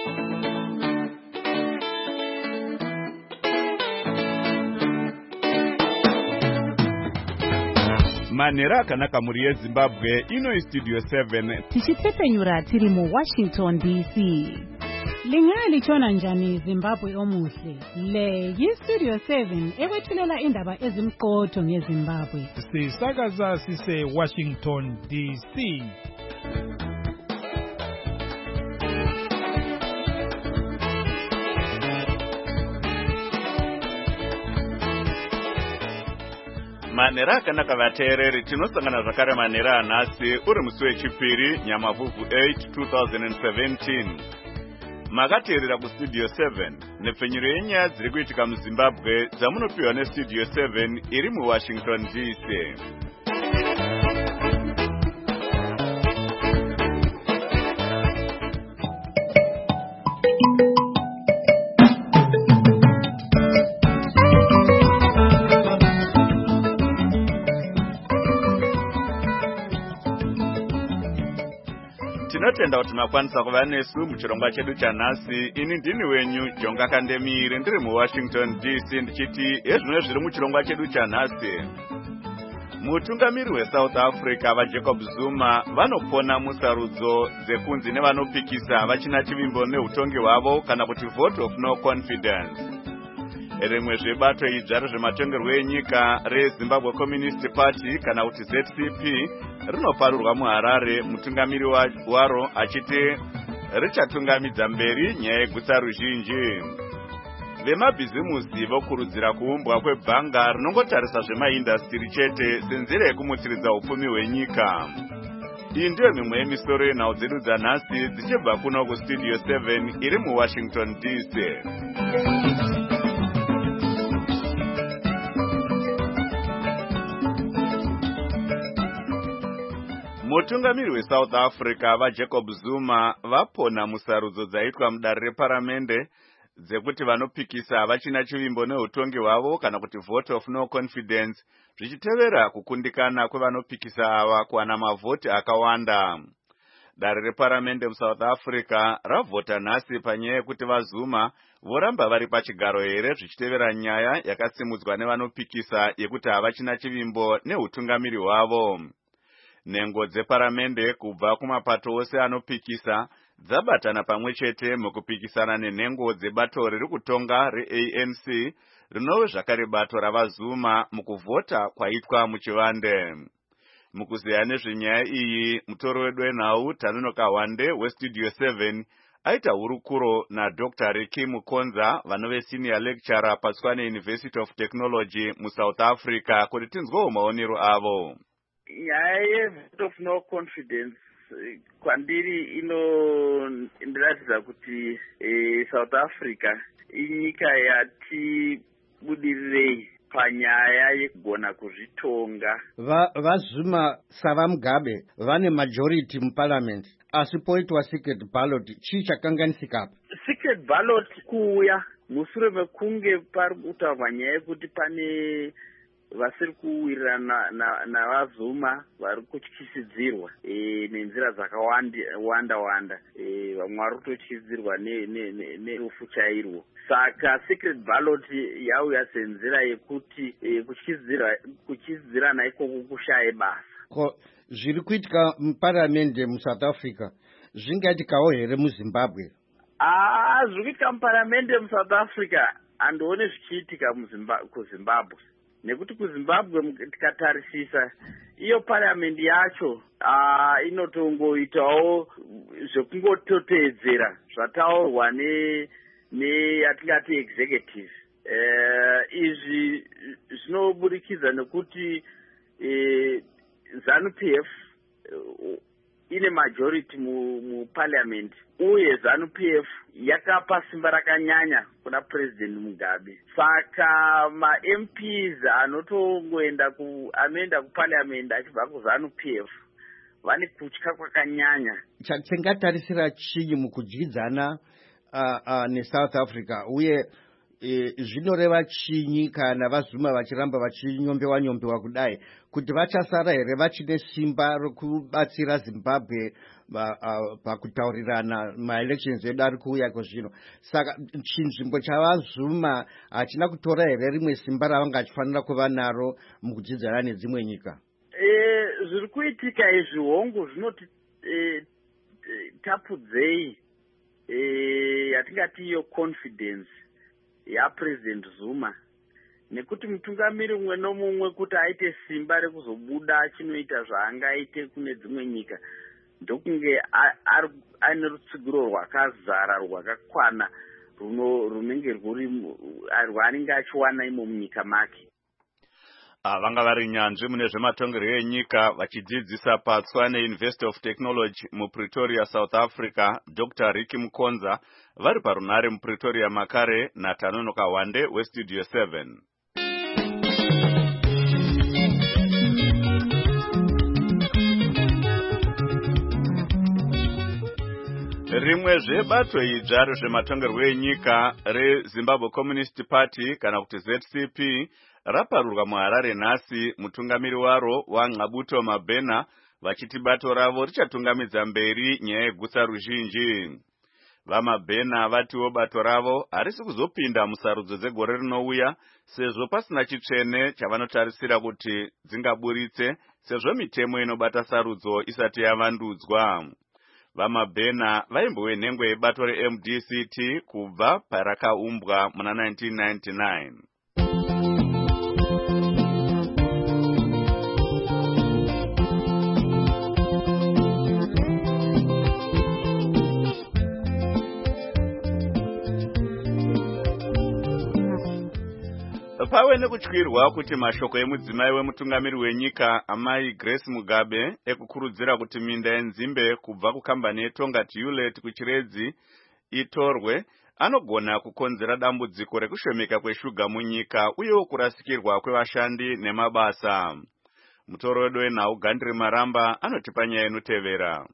Manera akanaka muri yeZimbabwe ino studio 7 tichitsepenyura tiri mu Washington DC. Lingali chona njani Zimbabwe omuhle. Le yi-Studio 7 ekwethulela indaba ezimqotho ngeZimbabwe. Sisakaza sise Washington DC. Manera akanaka vateereri tinosangana zvakare manera anhasi uri musi wechipiri Nyamavhuvhu 8 2017. Makateerera kustudio 7 nepfenyuro yenyaya dziri kuitika muZimbabwe dzamunopiwa nestudio 7 iri muWashington DC. Tinotenda kuti makwanisa kuva nesu muchirongwa chedu chanhasi. Ini ndini wenyu Jonga Kandemire ndiri muWashington DC ndichiti ezvino zviri muchirongwa chedu chanhasi. Mutungamiri weSouth Africa vaJacob Zuma vanopona musarudzo dzekunzi nevanopikisa vachina chivimbo neutongi hwavo kana kuti vote of no confidence. Rimwe zvebato idzvaro zvematongerwo enyika reZimbabwe Communist Party kana kuti ZCP rinoparurwa muHarare, mutungamiri waro achiti richatungamidza mberi nyaya yegutsa ruzhinji. Vemabhizimusi vokurudzira kuumbwa kwebhanga rinongotarisa zvemaindastiri chete senzira yekumutsiridza upfumi hwenyika. Iyi ndiyo mimwe yemisoro yenhau dzedu dzanhasi dzichibva kuno kustudio 7 iri muWashington DC. Mutungamiri weSouth Africa vaJacob Zuma vapona musarudzo dzaitwa mudare reparamende dzekuti vanopikisa vachina chivimbo neutongi hwavo kana kuti vote of no confidence, zvichitevera kukundikana kwevanopikisa ava kuwana mavhoti akawanda. Dare reparamende muSouth Africa ravhota nhasi panyaya yekuti vaZuma voramba vari pachigaro here, zvichitevera nyaya yakasimudzwa nevanopikisa yekuti havachina chivimbo neutungamiri hwavo. Nhengo dzeparamende kubva kumapato ose anopikisa dzabatana pamwe chete mukupikisana nenhengo dzebato riri kutonga reANC rinove zvakare bato ravaZuma mukuvhota kwaitwa muchivande. Mukuziya nezvenyaya iyi, mutoro wedu wenhau Tanonoka Wande westudio 7 aita hurukuro naDr. Ricky Mukonza vanove senior lecturer paTshwane University of Technology muSouth Africa kuti tinzwewo maonero avo. Nyaya yevote of no confidence kwandiri inoratidza kuti South Africa inyika yati budirirei panyaya yekugona kuzvitonga. VaZuma savaMugabe vane majority muparliament, asi poitwa secret ballot. Chii chakanganisika? Secret ballot kuuya mushure mekunge pari kutaurwa nyaya yekuti pane vasiri kuwirirana navaZuma vari kutyisidzirwa nenzira dzakawanda vamwe vari kutotyisidzirwa nerufu chairwo. Saka secret ballot yauya senzira yekuti kutyisidzirana ikoko kushaye basa. Zviri kuitika muparamende muSouth Africa zvingaitikawo here muZimbabwe? Zviri kuitika muparamende muSouth Africa handione zvichiitika kuZimbabwe. Nekuti kuZimbabwe tikatarisisa iyo parliament yacho inotongoitawo zvekungototeedzera zvataurwa yatingati executive. Izvi zvinoburikidza nekuti ZANU-PF ine majority muparliament uye ZANU-PF yakapa simba rakanyanya kuna President Mugabe. Saka maMPs anoenda kuparliament achibva kuZANU-PF vane kutya kwakanyanya. Chatingatarisira chii mukudyidzana neSouth Africa uye zvinoreva chinyi kana vaZuma vachiramba vachinyombewa kudai, kuti vachasara here vachine simba rokubatsira Zimbabwe pakutaurirana maelections edu ari kuuya kwezvino? Saka chinzvimbo chavaZuma hachina kutora here rimwe simba ravanga achifanira kuva naro mukudzidzana nedzimwe nyika? Zviri kuitika izvi hongu zvinoti tapudzei yatingati iyo confidence yaPresident Zuma, nekuti mutungamiri umwe nomumwe kuti aite simba rekuzobuda achinoita zvaangaite kune dzimwe nyika ndokunge ane rutsigiro rwakazara rwakakwana runenge rwaanenge achiwana imo munyika make. Vanga vari nyanzvi mune zvematongerwo enyika vachidzidzisa patswa neUniversity of Technology muPretoria, South Africa, Dr. Ricky Mukonza, vari parunare muPretoria makare naTanonoka Wande weStudio 7. Rimwe zvebato idzva rezvematongerwo enyika reZimbabwe Communist Party kana kuti ZCP raparurwa muHarare nhasi, mutungamiri waro waNxabuto Mabhena vachiti bato ravo richatungamidza mberi nyaya yegusa ruzhinji. VaMabhena vatiwo bato ravo harisi kuzopinda musarudzo dzegore rinouya sezvo pasina chitsvene chavanotarisira kuti dzingaburitse sezvo mitemo inobata sarudzo isati yavandudzwa. VaMabhena vaimbowe nhengwe yebato reMDCT kubva parakaumbwa muna 1999. Pave nekutyirwa kuti mashoko emudzimai wemutungamiri wenyika amai Grace Mugabe ekukurudzira kuti minda yenzimbe kubva kukambani yeTongati Hewlett kuChiredzi itorwe anogona kukonzera dambudziko rekushomeka kweshuga munyika uyewo kurasikirwa kwevashandi nemabasa. Mutorodo wenhau Gandri Maramba anotipa nyaya inotevera.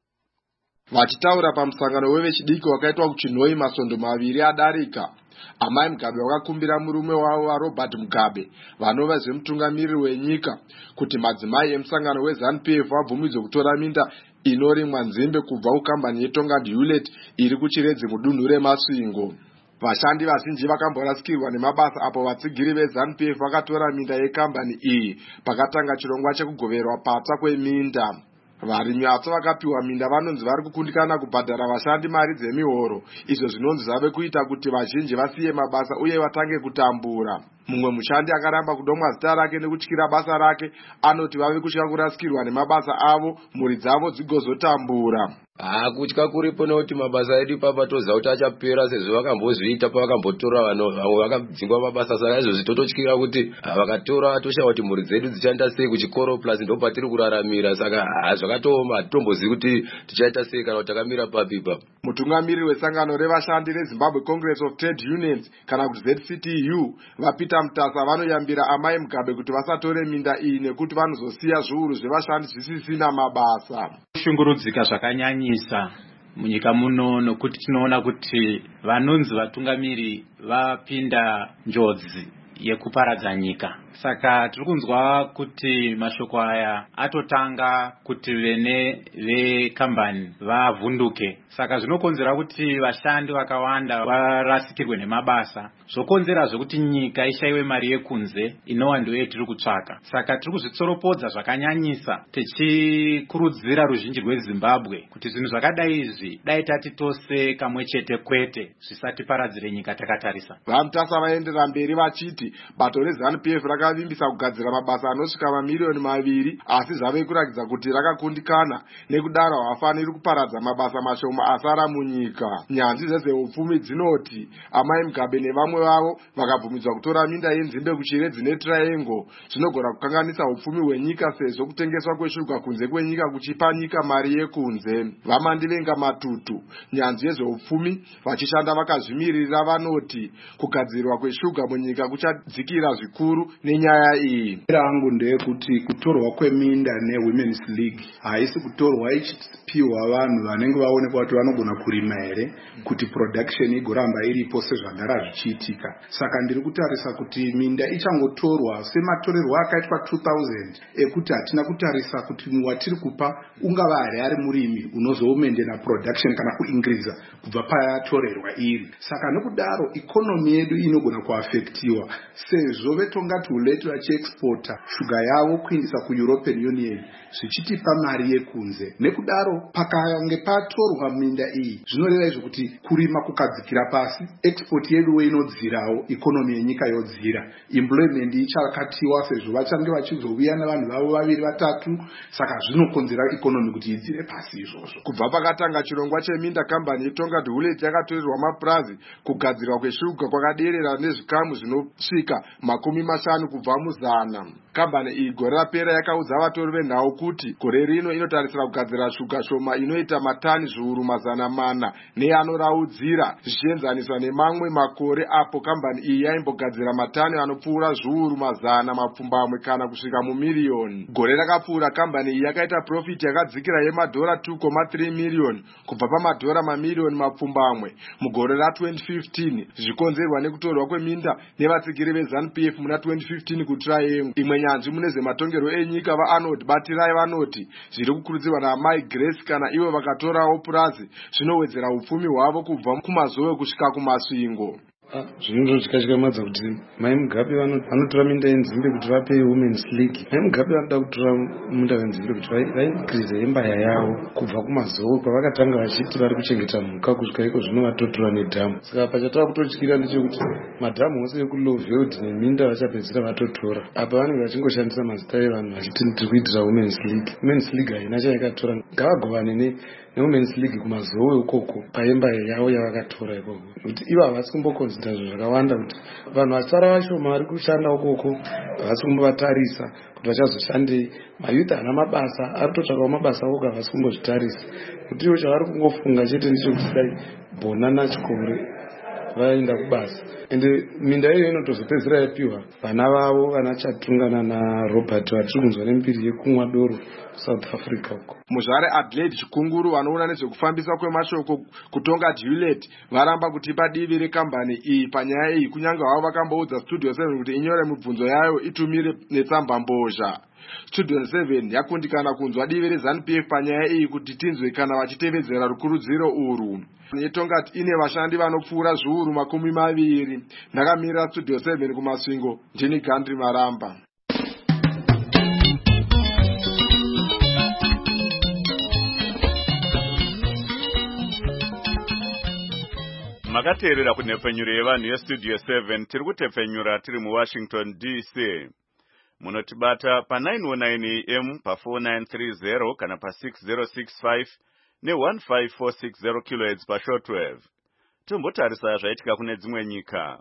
Vachitaura pamusangano wevechidiki wakaitwa kuChinhoi masondo maviri adarika, amai Mugabe wakakumbira murume wavo waRobert Mugabe vanova zvemutungamiri wenyika kuti madzimai emusangano weZANU-PF vabvumidzwe kutora minda inorimwa nzimbe kubva kukambani yeTongati Hewlett iri kuChiredzi mudunhu reMasvingo. Vashandi vazhinji vakamborasikirwa nemabasa apo vatsigiri veZANU-PF vakatora minda yekambani iyi pakatanga chirongwa chekugoverwa patsva kweminda. Varimi vatsva vakapiwa minda vanonzi vari kukundikana kubhadhara vashandi mari dzemihoro, izvo zvinonzi zvave kuita kuti vazhinji vasiye mabasa uye vatange kutambura. Mumwe mushandi akaramba kudomwa zita rake nekutyira basa rake anoti vave kutya kurasikirwa nemabasa avo, mhuri dzavo dzigozotambura. Kutya kuripo nekuti mabasa edu papa toziva kuti achapera sezvo vakambozviita pavakambotora vamwe vakadzingwa mabasa. Saka izvozvi tototyira kuti vakatora toshawa kuti mhuri dzedu dzichaenda sei kuchikoro plus ndo patiri kuraramira. Saka zvakatooma, hatitombozivi kuti tichaita sei kana kuti takamira papi ipapo. Mutungamiri wesangano revashandi reZimbabwe Congress of Trade Unions kana kuti ZCTU vaPeter Mutasa vanoyambira amai Mugabe kuti vasatore minda iyi nekuti vanozosiya zviuru zvevashandi zvisisina mabasa. Shungurudzika zvakanyanyisa munyika muno nokuti tinoona kuti vanonzi vatungamiri vapinda njodzi yekuparadza nyika. Saka tiri kunzwa kuti mashoko aya atotanga kuti vene vekambani vavhunduke. Saka zvinokonzera kuti vashandi vakawanda varasikirwe nemabasa, zvokonzera zvekuti nyika ishayiwe mari yekunze inova ndiyo tiri kutsvaka. Saka tiri kuzvitsoropodza zvakanyanyisa tichikurudzira ruzhinji rweZimbabwe kuti zvinhu zvakadai izvi dai tati tose kamwe chete kwete zvisatiparadzire nyika takatarisa. VaMutasa vaendera mberi vachiti bato reZANU-PF rakavimbisa kugadzira mabasa anosvika mamiliyoni 2 asi zvave kurakidza kuti rakakundikana, nekudaro hafaniri kuparadza mabasa mashoma asara munyika. Nyanzvi dzezveupfumi dzinoti amai Mugabe nevamwe vavo vakabvumidzwa kutora minda yenzimbe kuChiredzi neTriangle zvinogona kukanganisa upfumi hwenyika sezvo kutengeswa kweshuga kunze kwenyika kuchipa nyika mari yekunze. VaMandivenga Matutu, nyanzvi yezveupfumi vachishanda vakazvimirira, vanoti kugadzirwa kweshuga munyika kucha yakadzikira zvikuru nenyaya iyi. Rangu ndeyekuti kutorwa kweminda neWomen's League haisi kutorwa ichipiwa vanhu vanenge vaonekwa kuti vanogona kurima here kuti production igoramba iripo sezvagara zvichiitika. Saka ndiri kutarisa kuti minda ichangotorwa sematorerwo akaitwa 2000 ekuti hatina kutarisa kuti watiri kupa ungava ari murimi unozoumendena production kana kuingriza kubva payatorerwa iri. Saka nokudaro ikonomi yedu inogona kuafektiwa sezvo vetongati huleti vachiexporta shuga yavo kuindisa kuEuropean Union zvichitipa mari yekunze. Nekudaro pakange patorwa minda iyi zvinoreva izvo kuti kurima kukadzikira pasi, export yedu inodzirawo, ikonomi yenyika yodzira, employment ichakatiwa sezvo vachange vachizouya navanhu vavo vaviri vatatu. Saka zvinokonzera ikonomi kuti idzire pasi izvozvo. Kubva pakatanga chirongwa cheminda kambani yeTongati Huleti yakatorerwa mapurazi kugadzirwa kweshuga kwakaderera nezvikamu zvinosvika 50 kubva muzana. Kambani iyi gore rapera yakaudza vatori venhau kuti gore rino inotarisira kugadzira shuga shoma inoita matani zviuru 400 neanoraudzira zvichienzaniswa nemamwe makore apo kambani iyi yaimbogadzira matani anopfuura zviuru 100 kana kusvika mumiliyoni. Gore rakapfuura kambani iyi yakaita profit yakadzikira yemadhora 2.3 miliyoni kubva pamadhora mamiliyoni 10 mugore ra2015 zvikonzerwa nekutorwa kweminda nevatsigiri veZANU-PF muna 2015 kuTriangle. Imwe nyanzvi munezvematongerwo enyika vaArnold Batirai vanoti zviri kukurudzirwa naMai Grace kana ivo vakatorawo purazi zvinowedzera upfumi hwavo kubva kumazove kusvika kumasvingo. Zvinozvikamadza kuti Mai Mugabe vanotora minda yenzimbe kuti vape Women's League. Mai Mugabe vanoda kutora minda yenzimbe kuti vaikirize empire yavo kubva kumazove kwavakatanga vachiti vari kuchengeta mhuka kusvika iko zvino vatotora nedhamu. Saka pachatava kutotyira ndechekuti madhamu ose ekuLoveld neminda vachapedzisira vatotora. Apa vanenge vachingoshandisa mazita evanhu vachiti tiri kuitira Women's League. Women's League haina chaikatora. Ngavagovane neWomen's League kumazove ukoko paempire yavo yavakatora ikoko. Kuti ivo havasi kumbokonzida zvinhu zvakawanda kuti vanhu vasara vashoma vari kushanda ukoko havasi kumbovatarisa kuti vachazoshandei. Mayuth haana mabasa, ari kutotsvakawo mabasa oko havasi kumbozvitarisa. Kuti ivo chavari kungofunga chete ndechekuti dai bhonana chikore vaenda kubasa. Ende minda iyo inotozopedzera yapiwa vana vavo vanachatungana naRobert vatiri kunzwa nembiri yekumwa doro South Africa uko. Muzvare Adelaide Chikunguru vanoona nezvekufambisa kwemashoko kuTongati Huleti varamba kutipa divi rekambani iyi panyaya iyi kunyange havo vakamboudza Studio 7 kuti inyore mibvunzo yayo itumire netsamba mbozha. Studio 7 yakundikana kunzwa divi reZANU-PF panyaya iyi kuti tinzwe kana vachitevedzera rukurudziro urwu. Tongati ine vashandi vanopfuura zviuru 20. Ndakamirira Studio 7 kumasvingo, ndini Gandri Maramba. Makateerera kunhepfenyuro yevanhu yeStudio 7 tiri kutepfenyura tiri muWashington DC. Munotibata pa919 AM pa4930 kana pa6065 ne15460 kHz pashortwave. Tombotarisa zvaitika kune dzimwe nyika.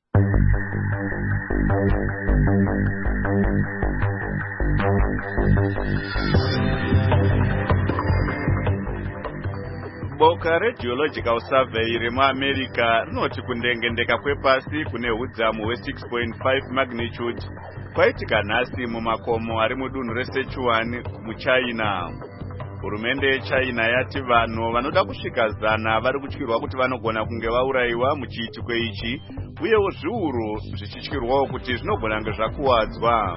Boka reGeological Survey remuAmerica rinoti kundengendeka kwepasi kune hudzamu hwe6.5 magnitude kwaitika nhasi mumakomo ari mudunhu reSichuan muChina. Hurumende yeChina yati vanhu vanoda kusvika 100 vari kutyirwa kuti vanogona kunge vaurayiwa muchiitiko ichi, uyewo zviuru zvichityirwawo kuti zvinogona kunge zvakuwadzwa.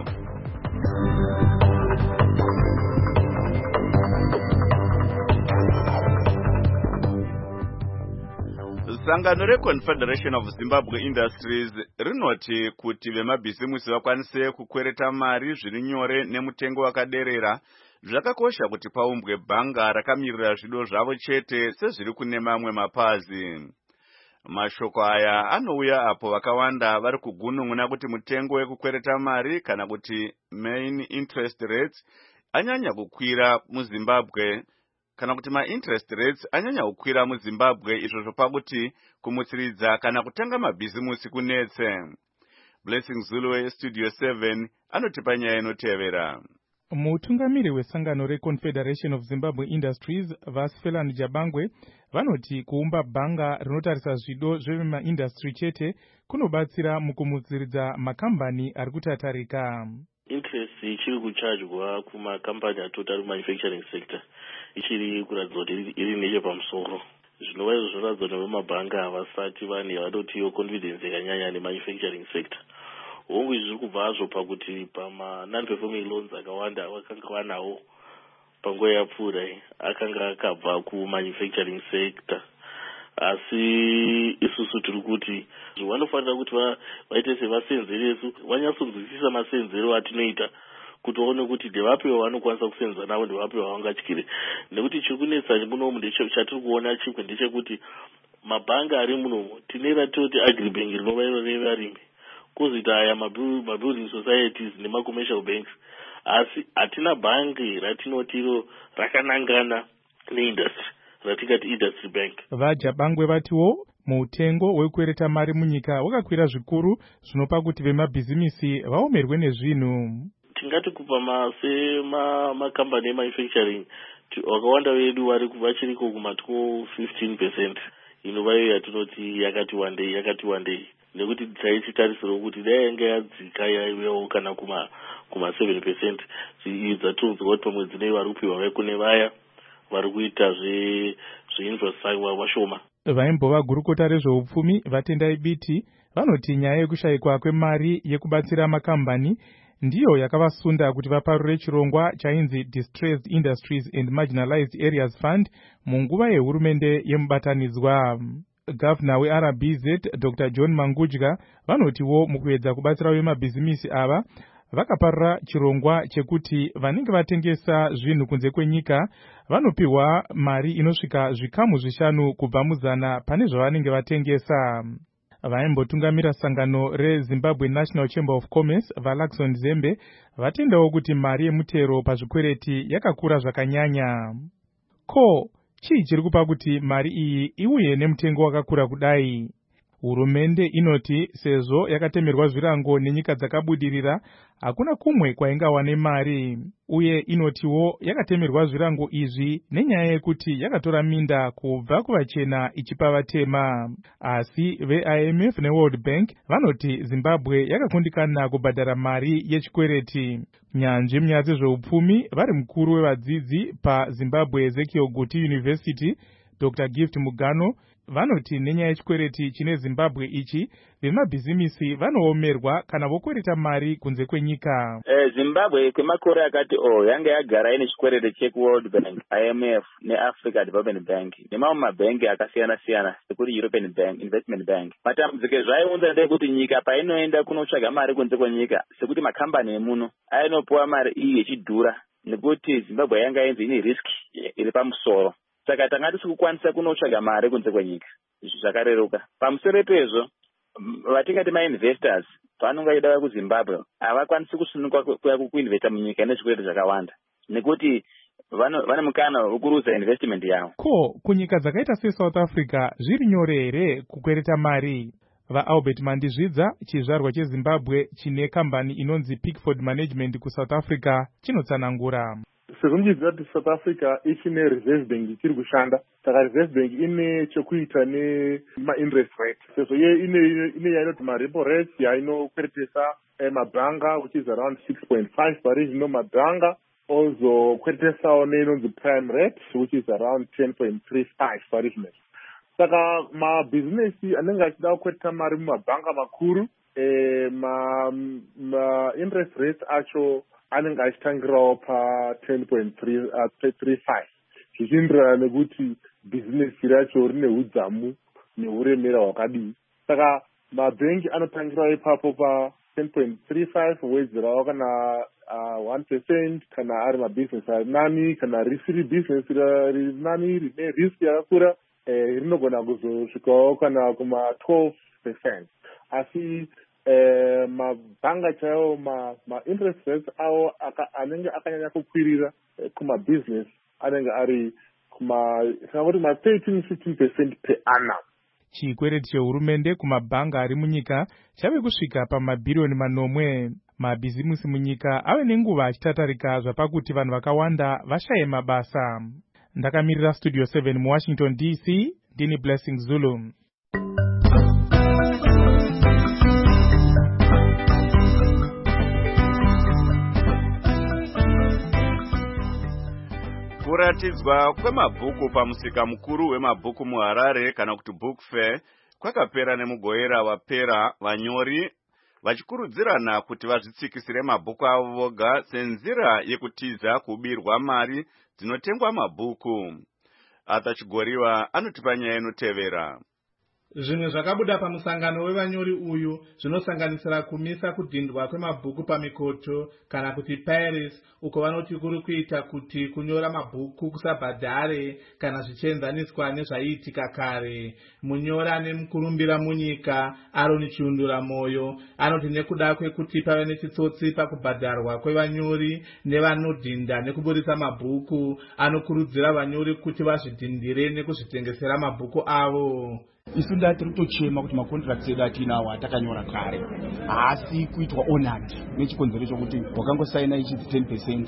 Sangano reConfederation of Zimbabwe Industries rinoti kuti vemabhizimusi vakwanise kukwereta mari zviri nyore nemutengo wakaderera zvakakosha kuti paumbwe bhanga rakamirira zvido zvavo chete sezviri kune mamwe mapazi. Mashoko aya anouya apo vakawanda vari kugunun'una kuti mutengo wekukwereta mari kana kuti main interest rates anyanya kukwira muZimbabwe kana kuti ma-interest rates anyanya kukwira muZimbabwe, izvo zvopa kuti kumutsiridza kana kutanga mabhizimusi kunetse. Blessing Zulu weStudio 7 anotipa nyaya inotevera. Mutungamiri wesangano reConfederation of Zimbabwe Industries Vasfeland Jabangwe vanoti kuumba bhanga rinotarisa zvido zvemaindastry chete kunobatsira mukumutsiridza makambani ari kutatarika. Interest ichiri kuchajwa kumakambani atotari manufacturing sector ichiri kuratidza kuti iri nechepamusoro. Zvinova izvo zvoratidza kuti vemabhanga havasati vanoti yo confidence yakanyanya nemanufacturing sector. Hongu izvi zviri kubva hazvo pakuti pama-non-performing loans akawanda vakanga vanawo panguva yapfuura akanga akabva kumanufacturing sector. Asi isusu tiri kuti vanofanira kuti vaite sevasenzeresu vanyatsonzwisisa masenzero atinoita kuti vaone kuti ndevapiwa vanokwanisa kusenza navo ndevapiwa vangatyire. Nekuti chiri kunetsa munomu chatiri kuona chimwe ndechekuti mabhanga ari munomu tine ratoti agribank rinova iro revarimi, kuzoita aya mabuilding societies nemacommercial banks, asi hatina bhangi ratinotiro rakanangana neindustry ratingati industry bank. VaJabangwe vatiwo mutengo wekwereta mari munyika wakakwira zvikuru zvinopa kuti vemabhizimisi vaomerwe nezvinhu. Tingati kupa makambani emanufacturing wakawanda vedu vachiriko kumati 15%, inova iyo yatinoti yakati wandei nekuti taichitarisirawo kuti dai yanga yadzika yaivewo kana kuma 7%. Dzatonzwa kuti pamwedzi nei vari kupiwa vaikune vaya vari kuita zveinfrastructure vashoma. Vaimbova gurukota rezveupfumi vatendai biti vanoti nyaya yekushayikwa kwemari yekubatsira makambani ndiyo yakavasunda kuti vaparure chirongwa chainzi Distressed Industries and Marginalized Areas Fund munguva yehurumende yemubatanidzwa. Gavana weRBZ Dr. John Mangudya vanotiwo mukuedza kubatsira vemabhizimisi ava vakaparura chirongwa chekuti vanenge vatengesa zvinhu kunze kwenyika vanopiwa mari inosvika zvikamu 5 kubva muzana pane zvavanenge vatengesa. Vaimbotungamira sangano reZimbabwe National Chamber of Commerce vaLaxon Zembe vatendawo kuti mari yemutero pazvikwereti yakakura zvakanyanya. Ko chii chiri kupa kuti mari iyi iuye nemutengo wakakura kudai? Hurumende inoti sezvo yakatemerwa zvirango nenyika dzakabudirira hakuna kumwe kwaingawane mari, uye inotiwo yakatemerwa zvirango izvi nenyaya yekuti yakatora minda kubva kuvachena ichipa vatema. Asi veIMF neWorld Bank vanoti Zimbabwe yakakundikana kubhadhara mari yechikwereti. Nyanzvi munyaya dzezveupfumi vari mukuru wevadzidzi paZimbabwe Ezekiel Guti University Dr. Gift Mugano vanoti nenyaya yechikwereti chine Zimbabwe ichi vemabhizimisi vanoomerwa kana vokwereta mari kunze kwenyika. Zimbabwe kwemakore akati yanga yagara ine chikwereti cheWorld Bank, IMF neAfrica Development Bank nemamwe mabhengi akasiyana siyana sekuti European Bank, Investment Bank. Matambudziko zvaiunza ndekuti nyika painoenda kunotsvaga mari kunze kwenyika sekuti makambani emuno ainopuwa mari iyi yechidhura nekuti Zimbabwe yanga yenzi ine risk iri pamusoro. Saka tanga tisikukwanisa kunotsvaga mari kunze kwenyika. Izvi zvakareruka. Pamusoro pezvo vatingati mainvestors vanonga vaida kuZimbabwe havakwanisi kusununguka kuya kuinvesta munyika nezvikwereti zvakawanda nekuti vane mukana wekuruza investment yavo. Ko kunyika dzakaita seSouth Africa zviri nyore here kukwereta mari? VaAlbert Mandizvidza chizvarwa cheZimbabwe chine kambani inonzi Pickford Management kuSouth Africa chinotsanangura. Sekundidzira kuti South Africa ichine Reserve Bank ichiri kushanda, saka Reserve Bank ine chekuita nema-interest rate. Sezvo iye ine yainoti ma-repo rates yainokweretesa mabhanga which is around 6.5 pari zvino mabhanga ozokweretesawo neinonzi prime rate which is around 10.35 pari zvino. Saka mabhizinesi anenge achida kukwereta mari mumabhanga makuru ma-interest rates acho anenge achitangirawo pa10.35 zvichienderana nekuti bhizinesi racho rine udzamu neuremera hwakadii. Saka mabhengi anotangirawo ipapo pa10.35 wedzerawo kana 1% kana ari mabhizinesi ari nani, kana risiri bhizinesi riri nani rine risk yakakura rinogona kuzosvikawo kana kuma12%. Asi mabhanga chaiwo ma-interest rates awo anenge akanyanya kukwirira kumabusiness anenge ari kuti ma13-15% per annum. Chikwereti chehurumende kumabhanga ari munyika chave kusvika pamabhiriyoni 9. mabhizimusi munyika ave nenguva achitatarika zvapakuti vanhu vakawanda vashaye mabasa. Ndakamirira Studio 7 muWashington DC, ndini Blessing Zulu. Kuratidzwa kwemabhuku pamusika mukuru wemabhuku muHarare kana kuti Book Fair kwakapera nemugoera wapera, vanyori vachikurudzirana kuti vazvitsikisire mabhuku avo voga senzira yekutiza kubirwa mari dzinotengwa mabhuku. Atachigoriwa anotipa nyaya inotevera. Zvimwe zvakabuda pamusangano wevanyori uyu zvinosanganisira kumisa kudhindwa kwemabhuku pamikoto kana kuti pirates, uko vanoti kuri kuita kuti kunyora mabhuku kusabhadhare kana zvichienzaniswa nezvaiitika kare. Munyora nemukurumbira munyika Aaron Chiundura Moyo anoti nekuda kwekuti pave nechitsotsi pakubhadharwa kwevanyori nevanodhinda nekuburitsa mabhuku, anokurudzira vanyori kuti vazvidhindire nekuzvitengesera mabhuku avo. Isu tiri kutochema kuti makontracts edu atinawo atakanyora kare haasi kuitwa honored nechikonzero chokuti wakangosaina ichidzi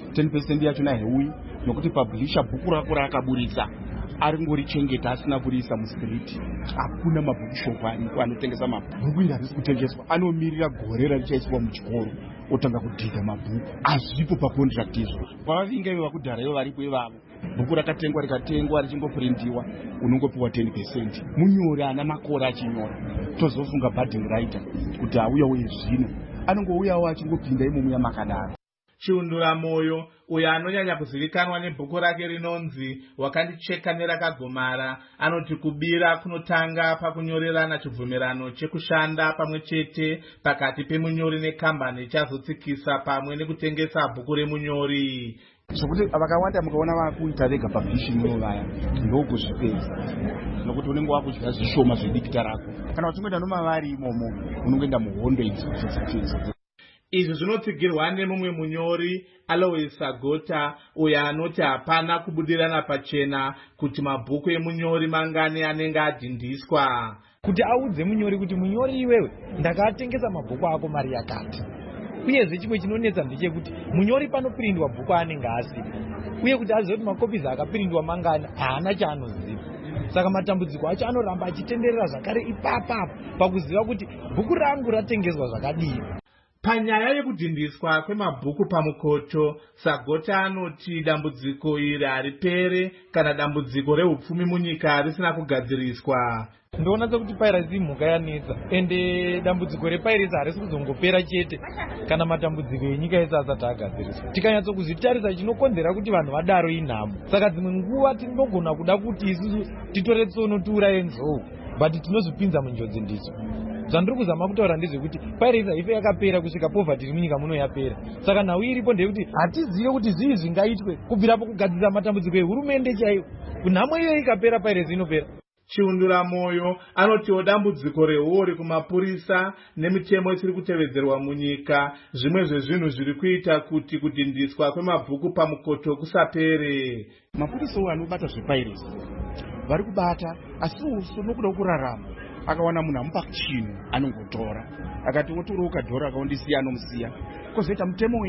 10% yachona heuyi, nokuti publisher bhuku rako raakaburitsa ari ngorichengeta asina kuriisa mustreet. Hakuna mabhuku shop ariko anotengesa mabhuku iri harisi kutengeswa, anomirira gore richaiswa muchikoro otanga kudhiga mabhuku. Hazvipo pacontract izvo. Pavavinga ivo vakudharayo varipo ivavo, bhuku rikatengwa richingoprintiwa unongopiwa 10%. Munyori ana makore achinyora, tozofunga budding writer kuti auyawo zvino anongouyawo achingopinda imomo yamakadaro. Chiundura Moyo uyo anonyanya kuzivikanwa nebhuku rake rinonzi Wakandicheka nerakagomara anoti kubira kunotanga pakunyorerana chibvumirano chekushanda pamwe chete pakati pemunyori nekambani ichazotsikisa pamwe nekutengesa bhuku remunyori. Zvokuti vakawanda mukaona vakuita vega publishing vaya ndokuzvipedza, nokuti unenge wakudya zvishoma zvedikita rako. Kana uchingoenda nomavari imomo unongoenda muhondo idzi. Izvi zvinotsigirwa nemumwe munyori Alois Sagota uyo anoti hapana kubudirana pachena kuti mabhuku emunyori mangani anenge adhindiswa. Kuti audze munyori kuti munyori iwewe ndakatengesa mabhuku ako mari yakati. Uyezve chimwe chinonetsa ndechekuti munyori panopirindwa bhuku anenge asipo, uye kuti azive kuti makopizi akapirindwa mangani haana chaanoziva. Saka matambudziko acho anoramba achitenderera zvakare ipapapo pakuziva kuti bhuku rangu ratengeswa zvakadii. Panyaya yekudhindiswa kwemabhuku pamukoto, Sagota anoti dambudziko iri haripere kana dambudziko rehupfumi munyika risina kugadziriswa. Ndoona sekuti pirates imhuka yanetsa, ende dambudziko repirates harisi kuzongopera chete kana matambudziko enyika yese asati agadziriswa. Tikanyatso kuzvitarisa chinokonzera kuti vanhu vadaro inhamo. Saka dzimwe nguva tinogona kuda kuti isusu titore tsono tiuraye nzou, but tinozvipinza munjodzi ndizo. Zvandiri kuzama kutaura ndezvekuti pirates haife yakapera kusvika poverty iri munyika muno yapera. Saka nhau iripo ndeyekuti hatizive kuti zvii zvingaitwe kubvira pakugadzirisa matambudziko ehurumende chaiyo. Nhamo iyo ikapera pirates inopera. Chiundura Moyo anotiwo dambudziko rehori kumapurisa nemitemo isiri kutevedzerwa munyika zvimwe zvezvinhu zviri kuita kuti kudhindiswa kwemabhuku pamukoto kusapere. Mapurisawo anobata zvepirates vari kubata, asi uso nokuda kurarama akawana munhu amupa chinhu anongotora, akati otora ukadhora akaundisiya anomusiya. Kozoita mutemo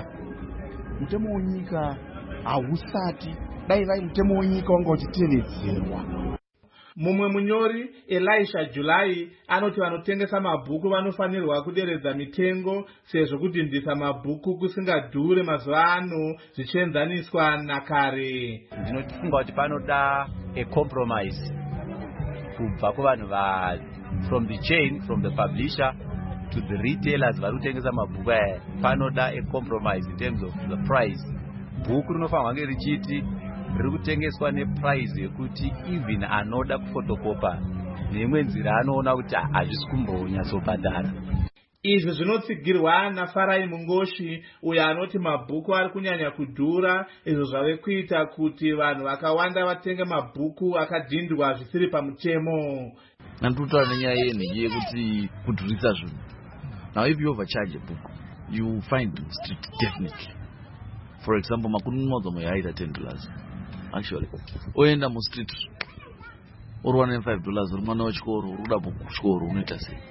wenyika hausati dai vai mutemo wenyika wanga uchitevedzerwa. Mumwe munyori Elisha Julai anoti vanotengesa mabhuku vanofanirwa kuderedza mitengo sezvo kudhindisa mabhuku kusingadhure mazuva ano zvichienzaniswa nakare. Ndinofunga kuti panoda a compromise kubva kuvanhu from the chain, from the publisher to the retailers vari kutengesa mabhuku aya. Panoda a compromise in terms of the price. Bhuku rinofanirwa kunge richiti riri kutengeswa neprice yekuti even anoda kufotokopa neimwe nzira anoona kuti hazvisi kumbonyatsobhadhara. Izvi zvinotsigirwa naFarai Mungoshi uyo anoti mabhuku ari kunyanya kudhura, izvo zvave kuita kuti vanhu vakawanda vatenge mabhuku akadhindwa zvisiri pamutemo. Ndikutaura nenyaya yenhii yekuti kudhurisa zvinhu. Now if you overcharge a book, you find street definitely. For example, makumi mozomo yaita $10. Actually, oenda mustreet uri $105 uri mwana wechikoro uri kuda bhuku kuchikoro unoita sei?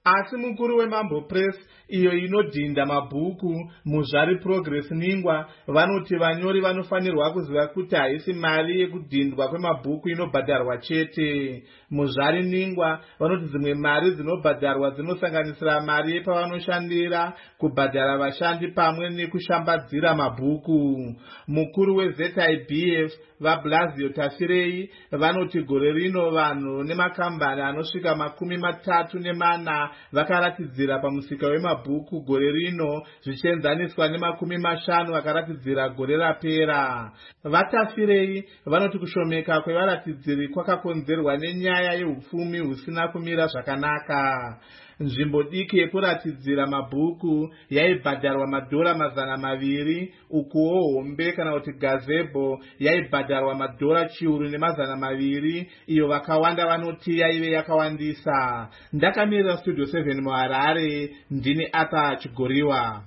Asi mukuru weMambo Press, iyo inodhinda mabhuku, Muzvari Progress Ningwa, vanoti vanyori vanofanirwa kuziva kuti haisi mari yekudhindwa kwemabhuku inobhadharwa chete. Muzvari Ningwa vanoti dzimwe mari dzinobhadharwa dzinosanganisira mari yepavanoshandira, kubhadhara vashandi pamwe nekushambadzira mabhuku. Mukuru weZIBF vaBlasio Tafirei vanoti gore rino vanhu nemakambani anosvika 34 vakaratidzira pamusika wemabhuku gore rino, zvichienzaniswa ne50 vakaratidzira gore rapera. VaTafirei vanoti kushomeka kwevaratidziri kwakakonzerwa nenyaya yeupfumi husina kumira zvakanaka. Nzvimbo diki yekuratidzira mabhuku yaibhadharwa $200, ukuwo hombe kana kuti gazebo yaibhadharwa $100 iyo vakawanda vanoti yaive yakawandisa. Ndakamirira Studio 7 muHarare, ndini Arthur Chigoriwa.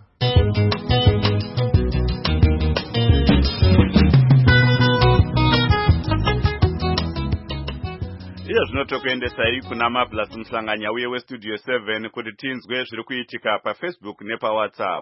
Iyo zvinotokuendesai kuna Mablas Musanganya uye weStudio 7 kuti tinzwe zviri kuitika paFacebook nepaWhatsApp.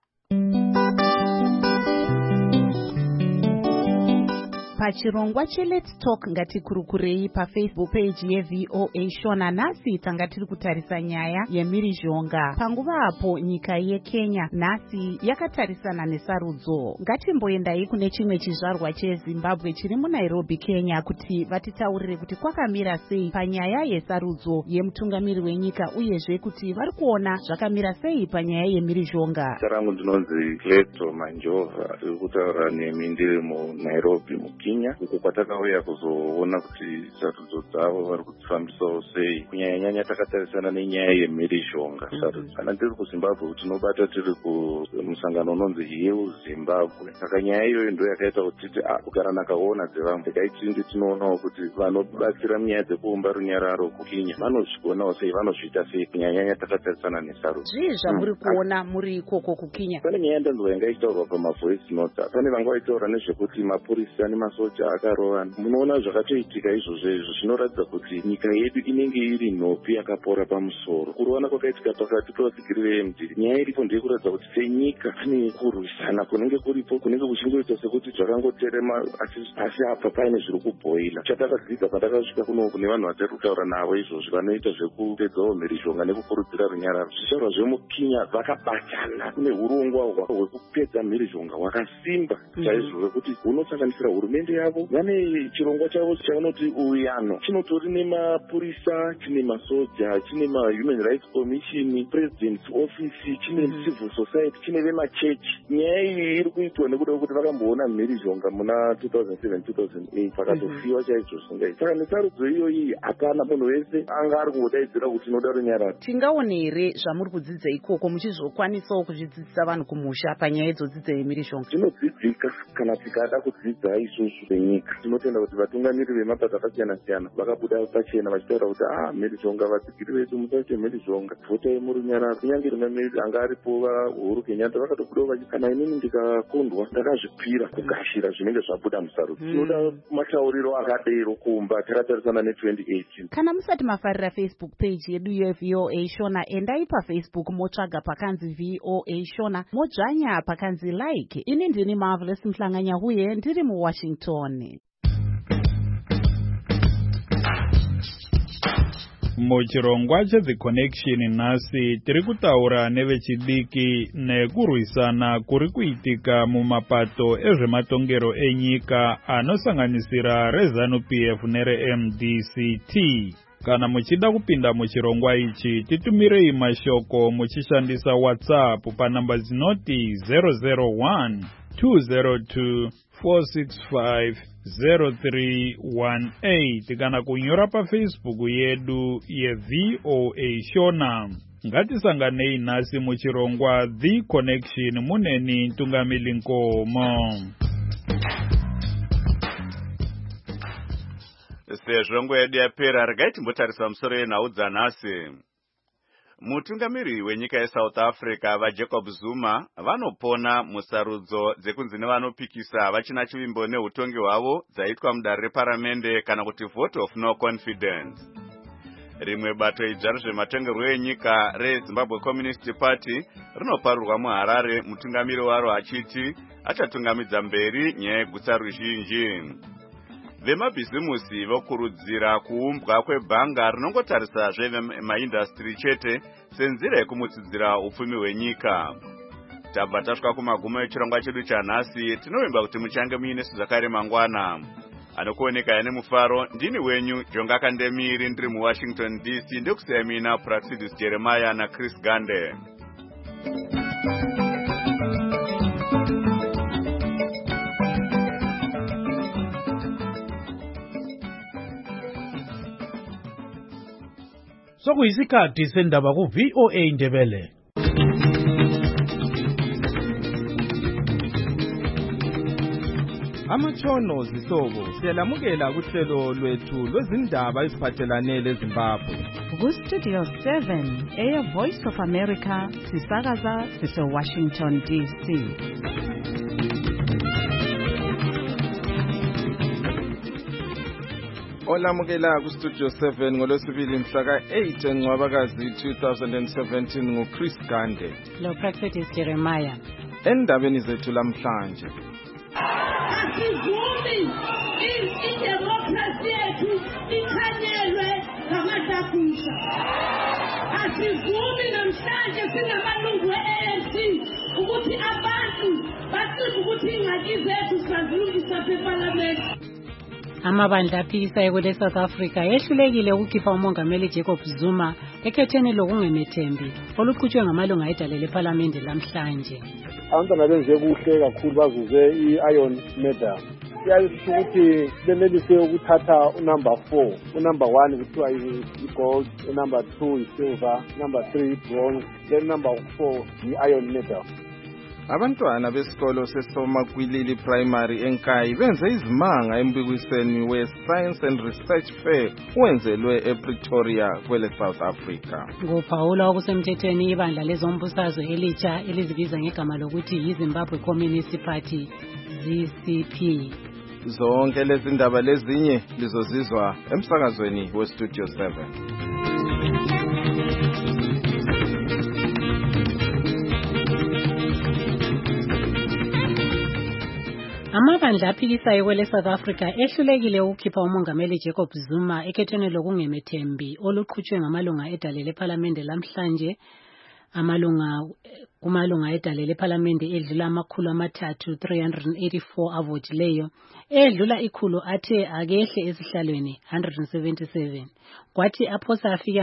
Pachirongwa cheLet's Talk ngatikurukurei paFacebook page yeVOA Shona. Nhasi tanga tiri kutarisa nyaya yemhirizhonga. Panguva apo nyika yeKenya nhasi yakatarisana nesarudzo. Ngatimboendai kune chimwe chizvarwa cheZimbabwe chiri muNairobi, Kenya, kuti vatitaurire kuti kwakamira sei panyaya yesarudzo yemutungamiri wenyika, uyezve kuti vari kuona zvakamira sei panyaya yemhirizhonga. Tarangu ndinonzi Cleto Manjova, tiri kutaura nemi ndiri muNairobi muKenya, uko kwatakauya kuzoona kuti sarudzo dzavo vari kudzifambisawo sei, kunyanya takatarisana nenyaya yemhirizhonga. Kana tiri kuZimbabwe tinobata tiri kumusangano unonzi Heal Zimbabwe. Saka nyaya iyoyo ndo yakaita kuti titi kugara nakaona dzevamwe tikaitindi tinoonawo kuti vanobatsira munyaya dzekuumba runyararo kuKenya vanozvionawo sei, vanozviita sei, kunyanya takatarisana nesarudzo. Zvii zvamuri kuona muri ikoko kuKenya? Pane nyaya ndanzwa yanga ichitaurwa pamavoice notes. Pane vanga vaitaura nezvekuti mapurisa nemasoja akarovana. Munoona zvakatoitika izvozvo zvinoratidza kuti nyika yedu inenge iri nhopi yakapora pamusoro. Kurovana kwakaitika pakati pevasigiri veMD, nyaya iripo ndeyekuratidza kuti senyika pane kurwisana kunenge kuripo, kunenge kuchingoita sekuti zvakangoterema, asi apa paine zviri kubhoila. Chatakadzidza patakasvika kuno kune vanhu vatari kutaura navo izvozvo vanoita zvekupedzawo mhirizhonga nekukurudzira runyararo. Zvizvarwa zvemuKenya vakabatana kune urongwa hwekupedza mhirizhonga hwakasimba chaizvo, hwekuti hunosanganisira hurumende yavo. Vane chirongwa chavo chavanoti uyano, chinotori nemapurisa, chine masoja, chine maHuman Rights Commission, President's Office, chine civil society, chine vemachechi. Nyaya iyi iri kuitwa nekuda kwekuti vakamboona mhirizhonga muna 2007-2008 pakatofiwa chaizvo zvingaita. Saka nesarudzo iyoyi hapana munhu wese anga ari kungodaidzira kuti tinoda runyararo. Tingaone here zvamuri kudzidza ikoko muchizokwanisawo kuzvidzidzisa vanhu kumusha panyaya idzodzi dzemhirizhonga? Zvinodzidzika kana tikada kudzidza izvozvo senyika. Tinotenda kuti vatungamiri vemapato akasiyana-siyana vakabuda pachena vachitaura kuti mhirizhonga, vatsigiri vedu musaite mhirizhonga, votai murunyararo. Kunyange rimwe anga aripo vaUhuru Kenyatta vakatobudawo vachiti kana inini ndikakundwa ndakazvipira kugashira zvinenge zvabuda musarudzo. Tinoda matauriro akadero kumba takatarisana ne2018. Kana musati mafarira Facebook page yedu yeVOA Shona, endai paFacebook motsvaga pakanzi VOA Shona, modzvanya pakanzi like. Ini ndini Marvelous Mhlanganya uye ndiri muWashington. Muchirongwa cheThe Connection nhasi tiri kutaura nevechidiki nekurwisana kuri kuitika mumapato ezvematongero enyika anosanganisira reZANU-PF nereMDCT. Kana muchida kupinda muchirongwa ichi, titumirei mashoko muchishandisa WhatsApp panamba dzinoti 001-202-465-0318 kana kunyora paFacebook yedu yeVOA Shona. Ngatisanganei nhasi muchirongwa The Connection muneni Ntungamili Nkomo. Sezvo nguva yedu yapera, regai timbotarisa musoro yenhau dzanhasi. Mutungamiri wenyika yeSouth Africa vaJacob Zuma vanopona musarudzo dzekunzi nevanopikisa vachina chivimbo neutongi hwavo dzaitwa mudare reparamende kana kuti vote of no confidence. rimwe bato idzva zvematongero enyika reZimbabwe Communist Party rinoparurwa muHarare, mutungamiri waro achiti achatungamidza mberi nyaya yegutsa ruzhinji. Vemabhizimusi vokurudzira kuumbwa kwebhanga rinongotarisa zvemaindastri chete senzira yekumutsidzira upfumi hwenyika. Tabva tasvika kumagumo echirongwa chedu chanhasi. Tinovimba kuti muchange muine zvakare mangwana. Anokuoneka ane mufaro ndini wenyu Jonga Kandemiri ndiri muWashington DC, ndikusiya mina Praxidis Jeremiah naChris Gande. Sokuyisikhathi sendaba ku VOA Ndebele. Amatshono zihlobo siyalamukela kuhlelo lwethu lwezindaba eziphathelane leZimbabwe. Ku Studio 7 Air Voice of America sisakaza sise Washington DC. Olamukela ku Studio 7 ngolwesibili mhla ka-8 Ncwabakazi 2017 nguChris Gande. Lo Praxidis Jeremiah. Endabeni zethu lamhlanje. Asivumi idemokrasi yethu ikhanyelwe ngamadabhisa. Asivumi namhlanje singamalungu e-ANC ukuthi abantu basiza ukuthi ingxaki zethu sizilungisa eParliament. Amabandla aphikisayo kwele South Africa yehlulekile ukukhipha umongameli Jacob Zuma ekhetheni lokungemethembi oluqhutshwe ngamalunga edale leParliament lamhlanje. Abantwana benze kuhle kakhulu bazuze i-iron medal. Siyasho ukuthi benelise ukuthatha unumber 4, unumber 1 kuthiwa i-gold, unumber 2 i-silver, number 3 i-bronze, then number 4 i-iron medal. Abantwana besikolo seSomakwilili Primary eNkayi benze izimanga embikisweni we-Science and Research Fair owenzelwe ePretoria kwele South Africa. Ngophawula okusemthethweni ibandla lezombusazwe elitsha elizibiza ngegama lokuthi yiZimbabwe Communist Party ZCP. Zonke lezi ndaba lezinye lizozizwa emsakazweni weStudio 7. Amabandla aphikisayo kwele South Africa ehlulekile ukukhipha umongameli Jacob Zuma ekhethweni lokungemethembi oluqhutshwe ngamalunga edale leParliament lamhlanje. Kumalunga edale leParliament edlula 384 avotileyo, edlula ikhulu athe akehle esihlalweni 177, kwathi aphosa afike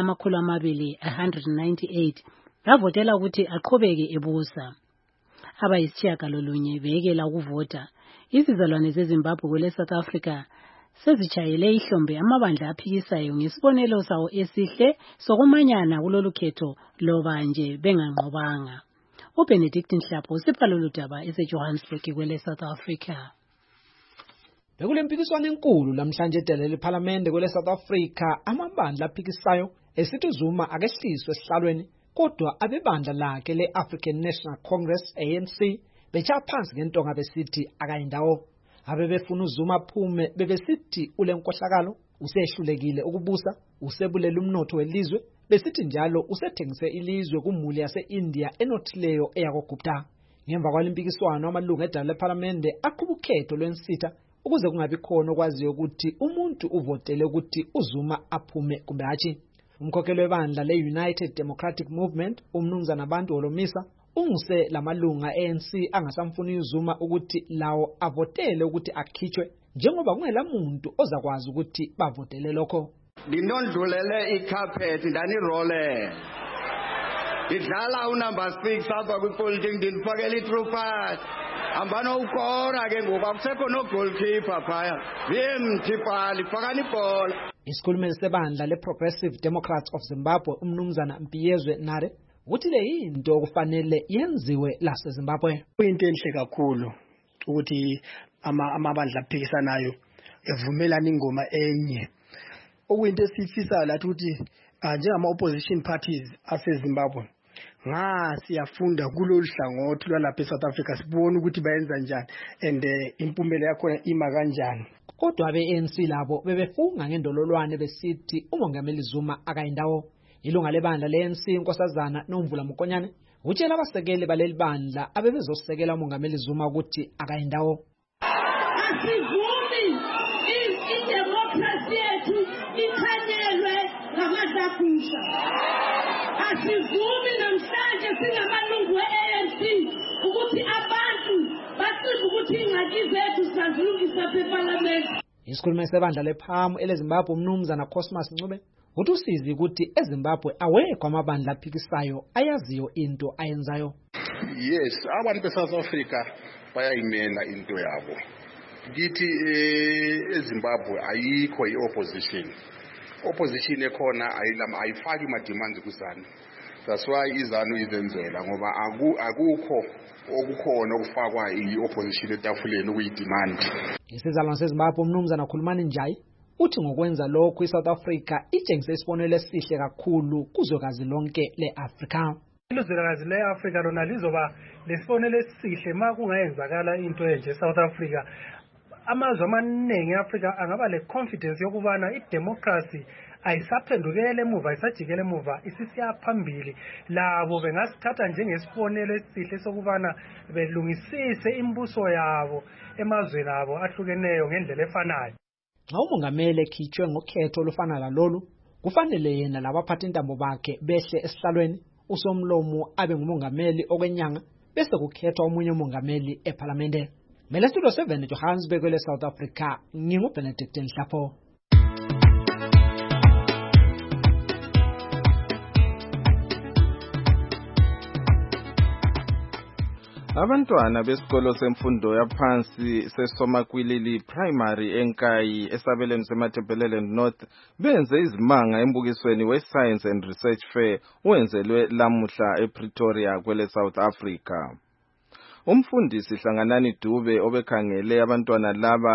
298 avotela ukuthi aqhubeke ebusa. Abayisitshiyagalolunye bekela ukuvota. Izizalwane zeZimbabwe kwele South Africa sezitshayele ihlombe amabandla aphikisayo ngesibonelo sawo esihle sokumanyana kulolu khetho loba nje benganqobanga. uBenedict Nhlapho usipha lolu daba eseJohannesburg kwele South Africa. Bekulempikiswano enkulu lamhlanje edale leParliament kwele South Africa, amabandla aphikisayo esithi Zuma akehliswe esihlalweni, kodwa abebandla lakhe le-African National Congress ANC becha phansi ngentonga besithi akayindawo. Abebefuna uZuma aphume bebesithi ulenkohlakalo usehlulekile ukubusa, usebulela umnotho welizwe, besithi njalo usethengise ilizwe kumuli yase-India enothileyo eyakogupta. Ngemva kwalimpikiswano amalungu edale leParliament aqhuba ukhetho lwensitha ukuze kungabi khona okwaziyo ukuthi umuntu uvotele ukuthi uZuma aphume kumbe hatshi. Umkhokheli webandla le-United Democratic Movement, umnumzana Bantu Holomisa, unguse lamalunga ANC angasamfuni uZuma ukuthi lawo avotele ukuthi akhitshwe njengoba kungela muntu ozakwazi ukuthi bavotele lokho. Ndinondlulele icarpet ndanirole. Idlala unumber 6 apha kwipolitiki ndinifakela itruphat. Ambano ukora ke ngoku akusekho no goalkeeper phaya. Vmthipali fakani ibhola. Isikhulumeli sebandla le-Progressive Democrats of Zimbabwe umnumzana Mpiyezwe Nare uthi le yinto okufanele yenziwe laseZimbabwe. Kuyinto enhle kakhulu ukuthi amabandla aphikisanayo evumelana ingoma enye. Okuyinto esifisayo lathi ukuthi njengama opposition parties aseZimbabwe siyafunda kulolu hlangothi lwalapha eSouth Africa sibone ukuthi bayenza njani and impumela yakhona ima kanjani. Kodwa abe-ANC labo bebefunga ngendololwane besithi uMongameli Zuma akayindawo. Ilunga lebandla le-ANC inkosazana Nomvula Mokonyane utshela abasekeli baleli bandla abebezosekela uMongameli Zuma ukuthi akayindawo. Asivumi idemokhrasi yethu ikhanelwe ngamadlakusha. Asivumi namhlanje singamalungu e-ANC ukuthi abantu basiza ukuthi ingxaki zethu sizilungisa eParliament. Isikhulumi sebandla lePhamu eleZimbabwe uMnumzana Cosmas Ncube uthi usizi ukuthi eZimbabwe awekho amabandla aphikisayo ayaziyo into ayenzayo. Yes, abantu beSouth Africa bayayimela into yabo. Ngithi eZimbabwe ayikho iopposition. Opposition ekhona ayifaki ma demands kuZanu. That's why iZanu izenzela ngoba akukho okukhona okufakwa iopposition etafuleni ukuyidemand. Isizalwane seZimbabwe uMnumzana Khulumani Njayi uthi ngokwenza lokho iSouth Africa itshengise isibonelo esihle kakhulu kuzwekazi lonke leAfrika. Ilizwekazi leAfrika lona lizoba lesibonelo esihle makungayenzakala into enje eSouth Africa. Amazwe amaningi eAfrika angaba le confidence yokubana idemocracy ayisaphendukele emuva ayisajikele emuva isisiya phambili. Labo bengasithatha njengesibonelo esihle sokubana belungisise imbuso yabo emazweni abo ahlukeneyo ngendlela efanayo. Xa umongameli ekhitshwe ngokhetho olufana lalolu kufanele yena labaphatha intambo bakhe behle esihlalweni usomlomo abe ngumongameli okwenyanga bese kukhethwa omunye umongameli eParliament. Studio 7 Johannesburg le South Africa nginguBenedict Nhlapho. Abantwana besikolo semfundo yaphansi seSomakwilili Primary eNkayi esabelweni seMatabeleland North benze izimanga embukisweni we-Science and Research Fair owenzelwe lamuhla ePretoria kwele South Africa. Umfundisi Hlanganani Dube obekhangele abantwana laba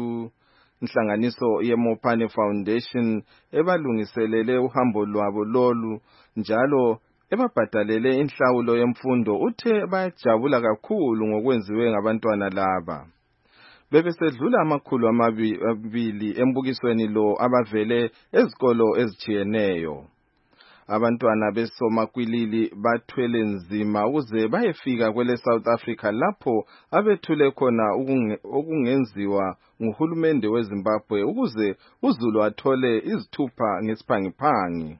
inhlanganiso yeMopane Foundation ebalungiselele uhambo lwabo lolu njalo ebabhadalele inhlawulo yemfundo uthe bayajabula kakhulu ngokwenziwe ngabantwana laba. Bebesedlula amakhulu amabili embukisweni lo abavele ezikolo ezijiyeneyo. Abantwana beSomakwilili bathwele nzima ukuze bayefika kwele South Africa lapho abethule khona okungenziwa nguhulumende weZimbabwe ukuze uZulu athole izithupha ngesiphangiphangi.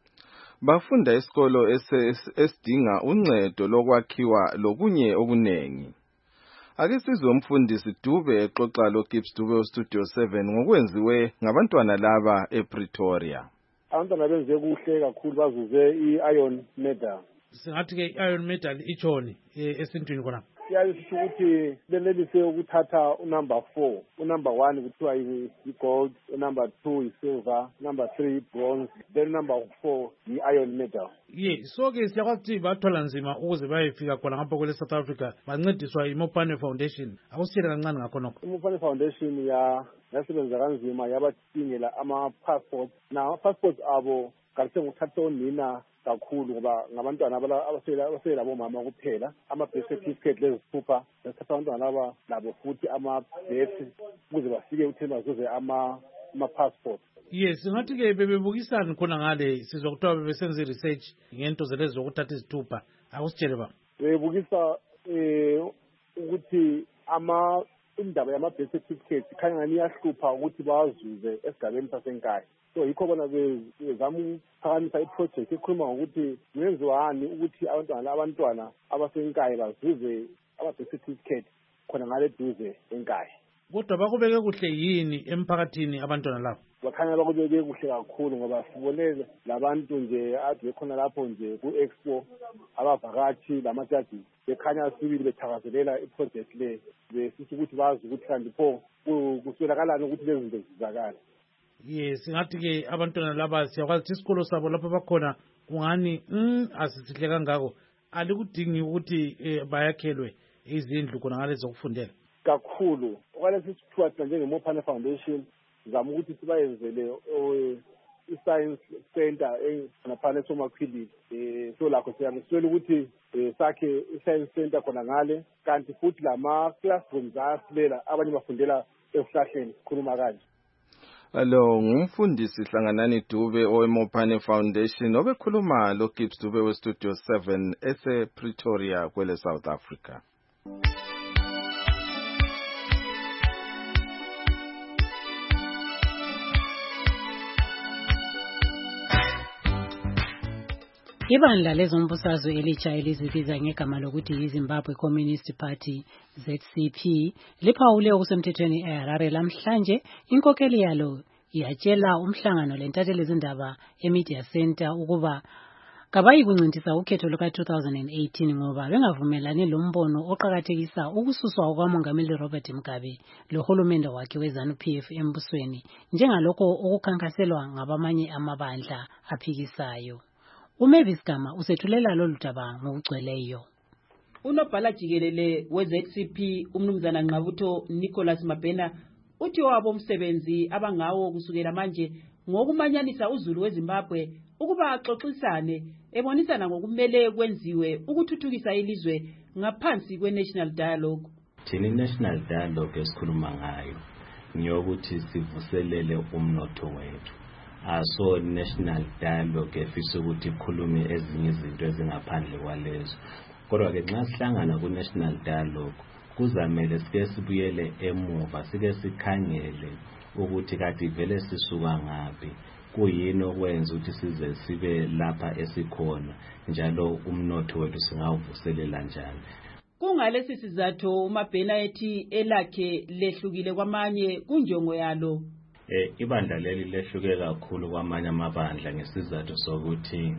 Bafunda isikolo esidinga uncedo lokwakhiwa lokunye okunengi. Ake sizwe umfundisi Dube exoxa loGibbs Dube Studio 7 ngokwenziwe ngabantwana laba ePretoria. Abantwana benze kuhle kakhulu bazuze i-iron medal. Singathi ke i-iron medal ichoni esintwini khona. Siyasho ukuthi benelise ukuthatha unumber 4, unumber 1 kuthiwa i-gold, unumber 2 i-silver, number 3 bronze, then number 4 i-iron medal. So ke siyakwazi bathola nzima ukuze bayefika khona ngapha kwele South Africa bancediswa iMopane Foundation. Akusitshela kancane ngakho nokho. iMopane Foundation yasebenza kanzima yabathingela ama-passports. Na ama-passports abo kahle ngokuthatha onina kakhulu ngoba ngabantwana abasela bomama kuphela ama-birth certificate lezithupha nasithatha abantwana laba labo futhi ama-birth ukuze bafike ukuthi bazuze ama-passport. Singathi ke bebebukisani khona ngale sizwa kuthiwa bebesenza i-research ngento zelezi zokuthatha izithupha. Akusitshele ba bebukisa ukuthi indaba yama-birth certificate khanya ngani iyahlupha ukuthi bawazuze esigabeni saseNkayi. So yikho bona bezama ukuphakamisa iproject ekhuluma ngokuthi kwenziwani ukuthi abantwana abaseNkayi bazuze ama-birth certificate khona ngale duze eNkayi. Kodwa bakubeke kuhle yini emphakathini abantwana labo? Bakhanya bakubeke kuhle kakhulu ngoba sibonele labantu nje ade khona lapho nje ku-expo abavakashi lamajaji bekhanya sibili bethakazelela iproject le besithi ukuthi bazi ukuthi kanti pho kuswelakalani ukuthi lezi zinto zizakala. Singathi ke abantwana laba siyakwazi ukuthi isikolo sabo lapho bakhona kungani asisihle kangako alikudingi ukuthi bayakhelwe izindlu khona ngalezo zokufundela kakhulu. Okwalesi sithuthwa njenge-Mopane Foundation zama ukuthi sibayenzele i-science center naphana eSomakhwilili so lakho siyangiswela ukuthi sakhe i-science center khona ngale kanti futhi lama-classrooms ayasilela abanye bafundela esihlahleni sikhuluma kanje. Lo ngumfundisi Hlanganani Dube oweMopane Foundation obekhuluma lo Gibbs Dube weStudio 7 ese-Pretoria kwele South Africa. Ibandla lezombusazwe elitsha elizibiza ngegama lokuthi yiZimbabwe Communist Party ZCP liphawule okusemthethweni eHarare lamhlanje. Inkokeli yalo yatshela umhlangano lentatheli zindaba eMedia Center ukuba kabayi kuncintisa ukhetho luka-2018 ngoba bengavumelani lombono oqakathekisa ukususwa kukamongameli Robert Mugabe lohulumende wakhe weZANU-PF embusweni njengalokho okukhankaselwa ngabamanye amabandla aphikisayo. Umavis Gama usethulela lolu daba ngokugcweleyo. Unobhala jikelele we-ZCP umnumzana Nqabutho Nicholas Mabhena uthi wabo umsebenzi abangawo kusukela manje ngokumanyanisa uZulu weZimbabwe ukuba axoxisane ebonisana ngokumele kwenziwe ukuthuthukisa ilizwe ngaphansi kwe-National Dialogue. Thina i-National Dialogue esikhuluma ngayo ngiyokuthi sivuselele umnotho wethu. So National Dialogue efisa ukuthi ikhulume ezinye izinto ezingaphandle kwalezo. Kodwa ke nxa sihlangana ku-National Dialogue kuzamele sike sibuyele emuva sike sikhangele ukuthi kade vele sisuka ngaphi, kuyini okwenza ukuthi size sibe lapha esikhona, njalo umnotho wethu singawuvuselela njani. Kungalesi sizathu uMabhena ethi elakhe lehlukile kwamanye kunjongo yalo. Ibandla leli lehluke kakhulu kwamanye amabandla ngesizathu sokuthi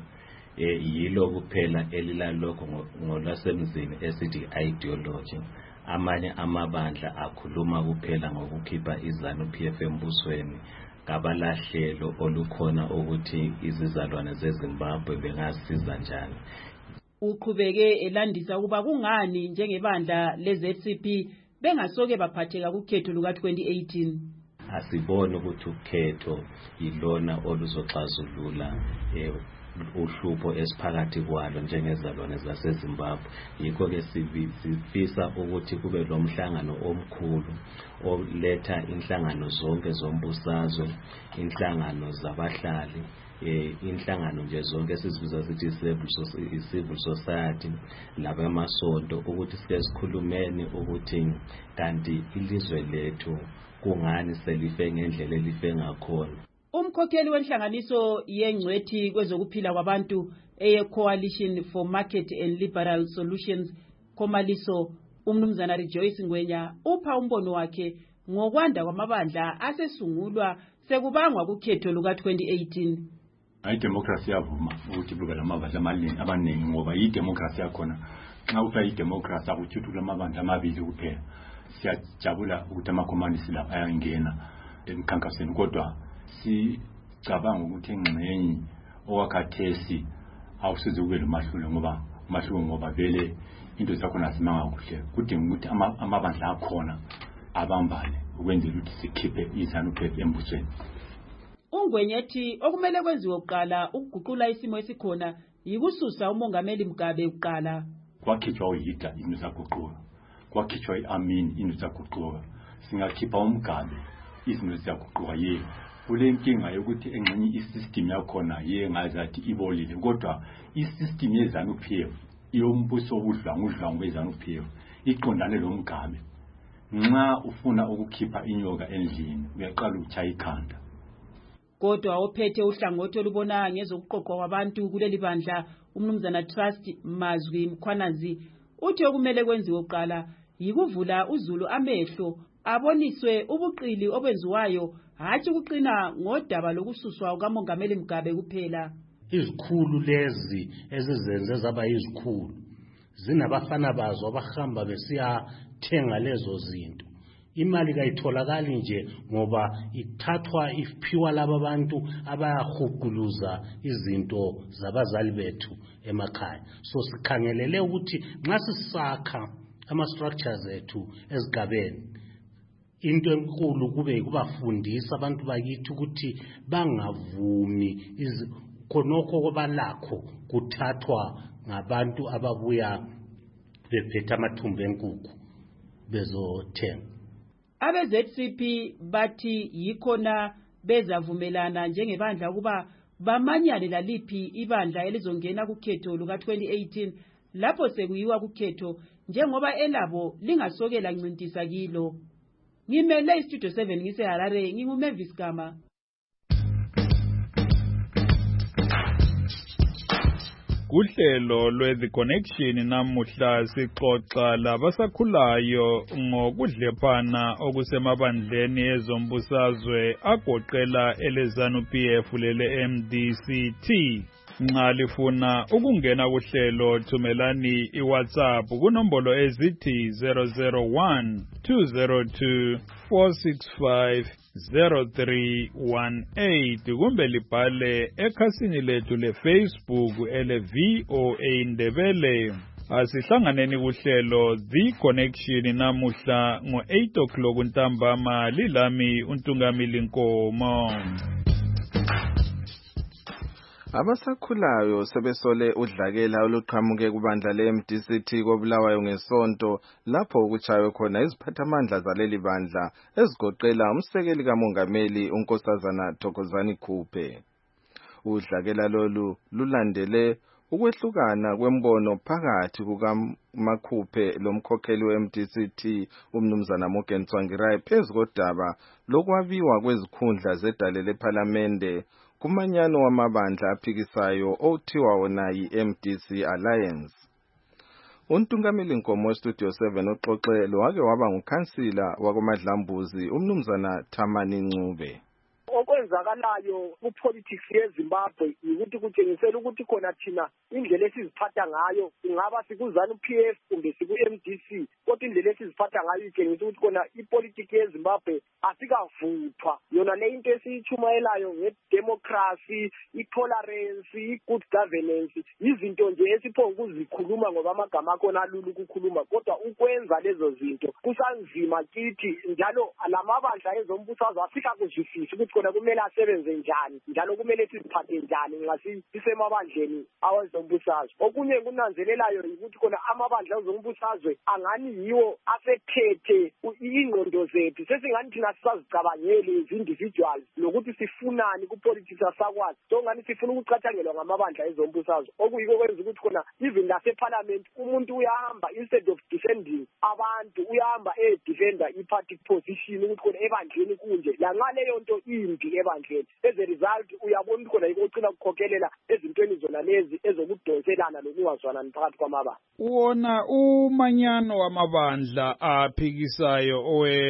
yilo kuphela elilalokho ngolasemzini esithi ideology. Amanye amabandla akhuluma kuphela ngokukhipha iZANU-PF embusweni ngabalahlelo olukhona ukuthi izizalwane zeZimbabwe bengasiza njani. Uqhubeke elandisa ukuba kungani njengebandla leZCP bengasoke baphatheka kukhetho luka-2018. Asibone ukuthi ukhetho ilona oluzoxazulula uhlupho esiphakathi kwalo njengezalwane zaseZimbabwe. Yikho ke sifisa ukuthi kube lo mhlangano omkhulu oletha inhlangano zonke zombusazwe, inhlangano zabahlali, inhlangano nje zonke esizibiza sithi civil society labamasonto, ukuthi sike sikhulumeni ukuthi kanti ilizwe lethu kungani selife ngendlela elife ngakhona. Umkhokheli wenhlanganiso yengcwethi kwezokuphila kwabantu eye-Coalition for Market and Liberal Solutions Komaliso umnumzana Rejoice Ngwenya upha umbono wakhe ngokwanda kwamabandla asesungulwa sekubangwa kukhetho luka-2018. Idemocracy yavuma ukuthi kube lamabandla abaningi ngoba idemocracy yakhona nxa ufa idemocracy akuthuthula amabandla amabili kuphela. Siyajabula ukuthi amakhomanisi la ayangena emkhankasweni, kodwa sicabanga ukuthi engxenye owakhathesi awusize kube lomahluko ngoba vele into zakhona simanga kuhle. Kudinga ukuthi amabandla akhona abambane ukwenzela ukuthi sikhiphe iZANU-PF embusweni. Ungwenyethi okumele kwenziwe kuqala ukuguqula isimo esikhona yikususa umongameli Mugabe kuqala. Kwakhitshwa uHitler into zaguquka, kwakhitshwa iAmin into zaguquka, singakhipha uMugabe izinto ziyaguquka. Kule nkinga yokuthi engxenye isystem yakhona ngazathi ibolile, kodwa isystem yeZANU-PF iyombuso udlwangu weZANU-PF iqondane lo Mugabe. Nxa ufuna ukukhipha inyoka endlini uyaqala ukuchaya ikhanda. Kodwa ophethe uhlangothi olubona ngezokuqoqwa kwabantu kuleli bandla umnumzana Trust Mazwi Mkhwanazi uthi okumele kwenziwe kuqala yikuvula uZulu amehlo aboniswe ubuqili obenziwayo, hatshi kuqina ngodaba lokususwa kukamongameli Mugabe kuphela. Izikhulu lezi ezizenze zaba izikhulu zinabafana bazo abahamba besiyathenga lezo zinto. Imali kayitholakali nje ngoba ithathwa iphiwa laba bantu abayahuguluza izinto zabazali bethu emakhaya. So sikhangelele ukuthi nxa sisakha ama structures ethu ezigabeni, into enkulu kube kubafundisa abantu bakithi ukuthi bangavumi khonokho kobalakho kuthathwa ngabantu ababuya bephethe amathumbu enkukhu bezothenga. Abe-ZCP bathi yikhona bezavumelana njengebandla ukuba bamanyane laliphi ibandla elizongena kukhetho luka-2018 lapho sekuyiwa kukhetho njengoba elabo lingasokela ncintisa kilo. Ngimele iStudio 7 ngiseHarare, nginguMavis Gama. Kuhlelo lwe-The Connection namuhla sixoxa labasakhulayo ngokudlephana okusemabandleni ezombusazwe agoqela eleZANU-PF lele-MDCT. Nxa lifuna ukungena kuhlelo thumelani iWhatsApp kunombolo ezithi 001 202 465 0318 kumbe libhale ekhasini lethu leFacebook ele-VOA Ndebele. Asihlanganeni kuhlelo The Connection namuhla ngo-8 o'clock ntambama. Lilami uNtungamili Nkomo. Abasakhulayo sebesole udlakela oluqhamuke kubandla le-MDCT koBulawayo ngesonto lapho ukuchaywe khona iziphathamandla zaleli bandla ezigoqela umsekeli kamongameli uNkosazana Thokozani Khuphe. Udlakela lolu lulandele ukwehlukana kwembono phakathi kukaMakhuphe lomkhokheli we-MDCT umnumzana Morgan Tsvangirai phezu kodaba lokwabiwa kwezikhundla zedale lephalamende kumanyano wamabandla aphikisayo othiwa wona yi-MDC Alliance. Untungamili Nkomo Studio 7 uxoxelo wake waba ngukhansila wakoMadlambuzi umnumzana Thamani Ncube. Okwenzakalayo kupolitics yeZimbabwe ukuthi kutshengisela ukuthi khona thina indlela esiziphatha ngayo ingaba sikuZANU-PF kumbe siku-MDC kodwa indlela esiziphatha ngayo itshengisa ukuthi khona ipolitics yeZimbabwe asikavuthwa yona le into esiyichumayelayo ngedemocracy, itolerance, i-good governance izinto nje esiphonga ukuzikhuluma ngoba amagama akhona alula ukukhuluma kodwa ukwenza lezo zinto kusanzima kithi njalo lamabandla ezombusazwe asikakuzwisisi ukuthi khona kumele asebenze njani njalo kumele siziphathe njani nxa sisemabandleni awezombusazwe. Okunye kunanzelelayo ukuthi khona amabandla ezombusazwe angani yiwo asethethe ingqondo zethu sesingani thina sisazicabangeli as-individuals nokuthi sifunani kupolitics asakwazi so ngani sifuna ukucathangelwa ngamabandla ezombusazwe okuyiko kwenza ukuthi khona even laseparliament umuntu uyahamba instead of defending abantu uyahamba defender i-party position ukuthi khona ebandleni kunje lanxa leyo nto imbi ebandleni. As a result uyabona ukuthi khona yiko ucina kukhokhelela ezintweni zona lezi ezokudonselana lokungazwanani phakathi kwamabandla. Wona umanyano wamabandla aphikisayo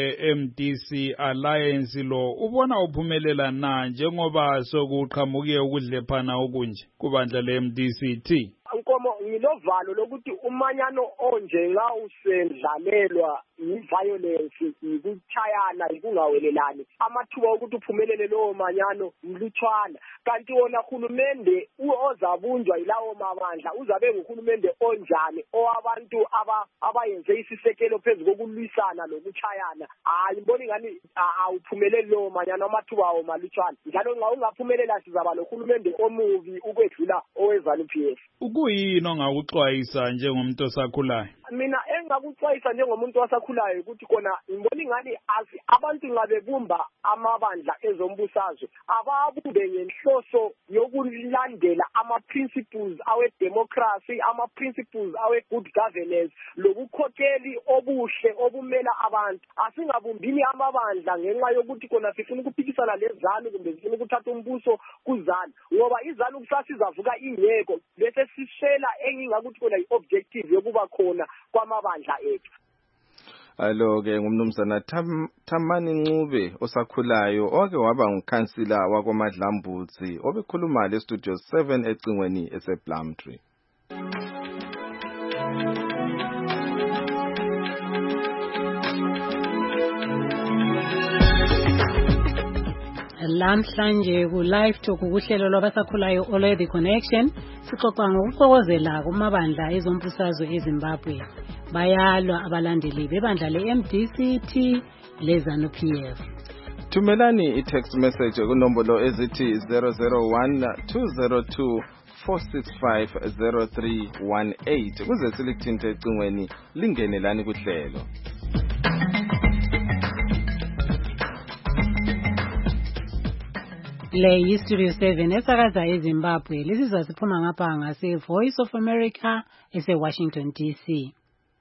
owe-MDC Alliance lo ubona uphumelela na njengoba sokuqhamuke ukudlephana okunje kubandla le-MDCT? Nkomo ngilovalo lokuthi umanyano onje nxa usendlalelwa i-violence ikuchayana ikungawelelani amathuba ukuthi uphumelele lowo manyano mlutshwana kanti wona hulumende ozabunjwa yilawo mabandla uzabe nguhulumende onjani owabantu abayenze isisekelo phezu kokulwisana lokuchayana ngibona ngani awuphumeleli lowo manyano amathuba awo malutshwana njalo nxa ungaphumelela sizaba nohulumende omubi ukwedlula oweZANU-PF. Ukuyini ongakuxwayisa njengomuntu osakhulayo? Mina engakuxwayisa njengomuntu osakhulayo ukuthi khona ngibona ngani abantu nxa bebumba amabandla ezombusazwe ababumbe ngenhloso yokulandela ama-principles awe-democracy, ama-principles awe-good governance lokukhokheli obuhle obumela abantu. Asingabumbini amabandla ngenxa yokuthi khona sifuna ukuphikisana leZANU kumbe sifuna ukuthatha umbuso kuZANU ngoba iZANU kusasizavuka ingekho bese sishela engingakuthi khona i-objective yokuba khona kwamabandla ethu. Alo-ke ngumnumzana Thamani Ncube osakhulayo owake waba ngukhansila wakoMadlambuzi obekhuluma leStudio 7 ecingweni eseBlumtree. Lamhlanje ku live talk kuhlelo lwabasakhulayo olwe The Connection sixoxa ngokuxokozela kumabandla ezombusazwe eZimbabwe. Bayalwa abalandeli bebandla le-MDCT leZANU-PF. Thumelani i-text message kunombolo ezithi 001-202-465-0318 kuze silithinte ecingweni lingenelani kuhlelo. Le yi-Studio 7 esakaza eZimbabwe. Lisizwa siphuma ngapha ngase-Voice of America ese-Washington, D.C.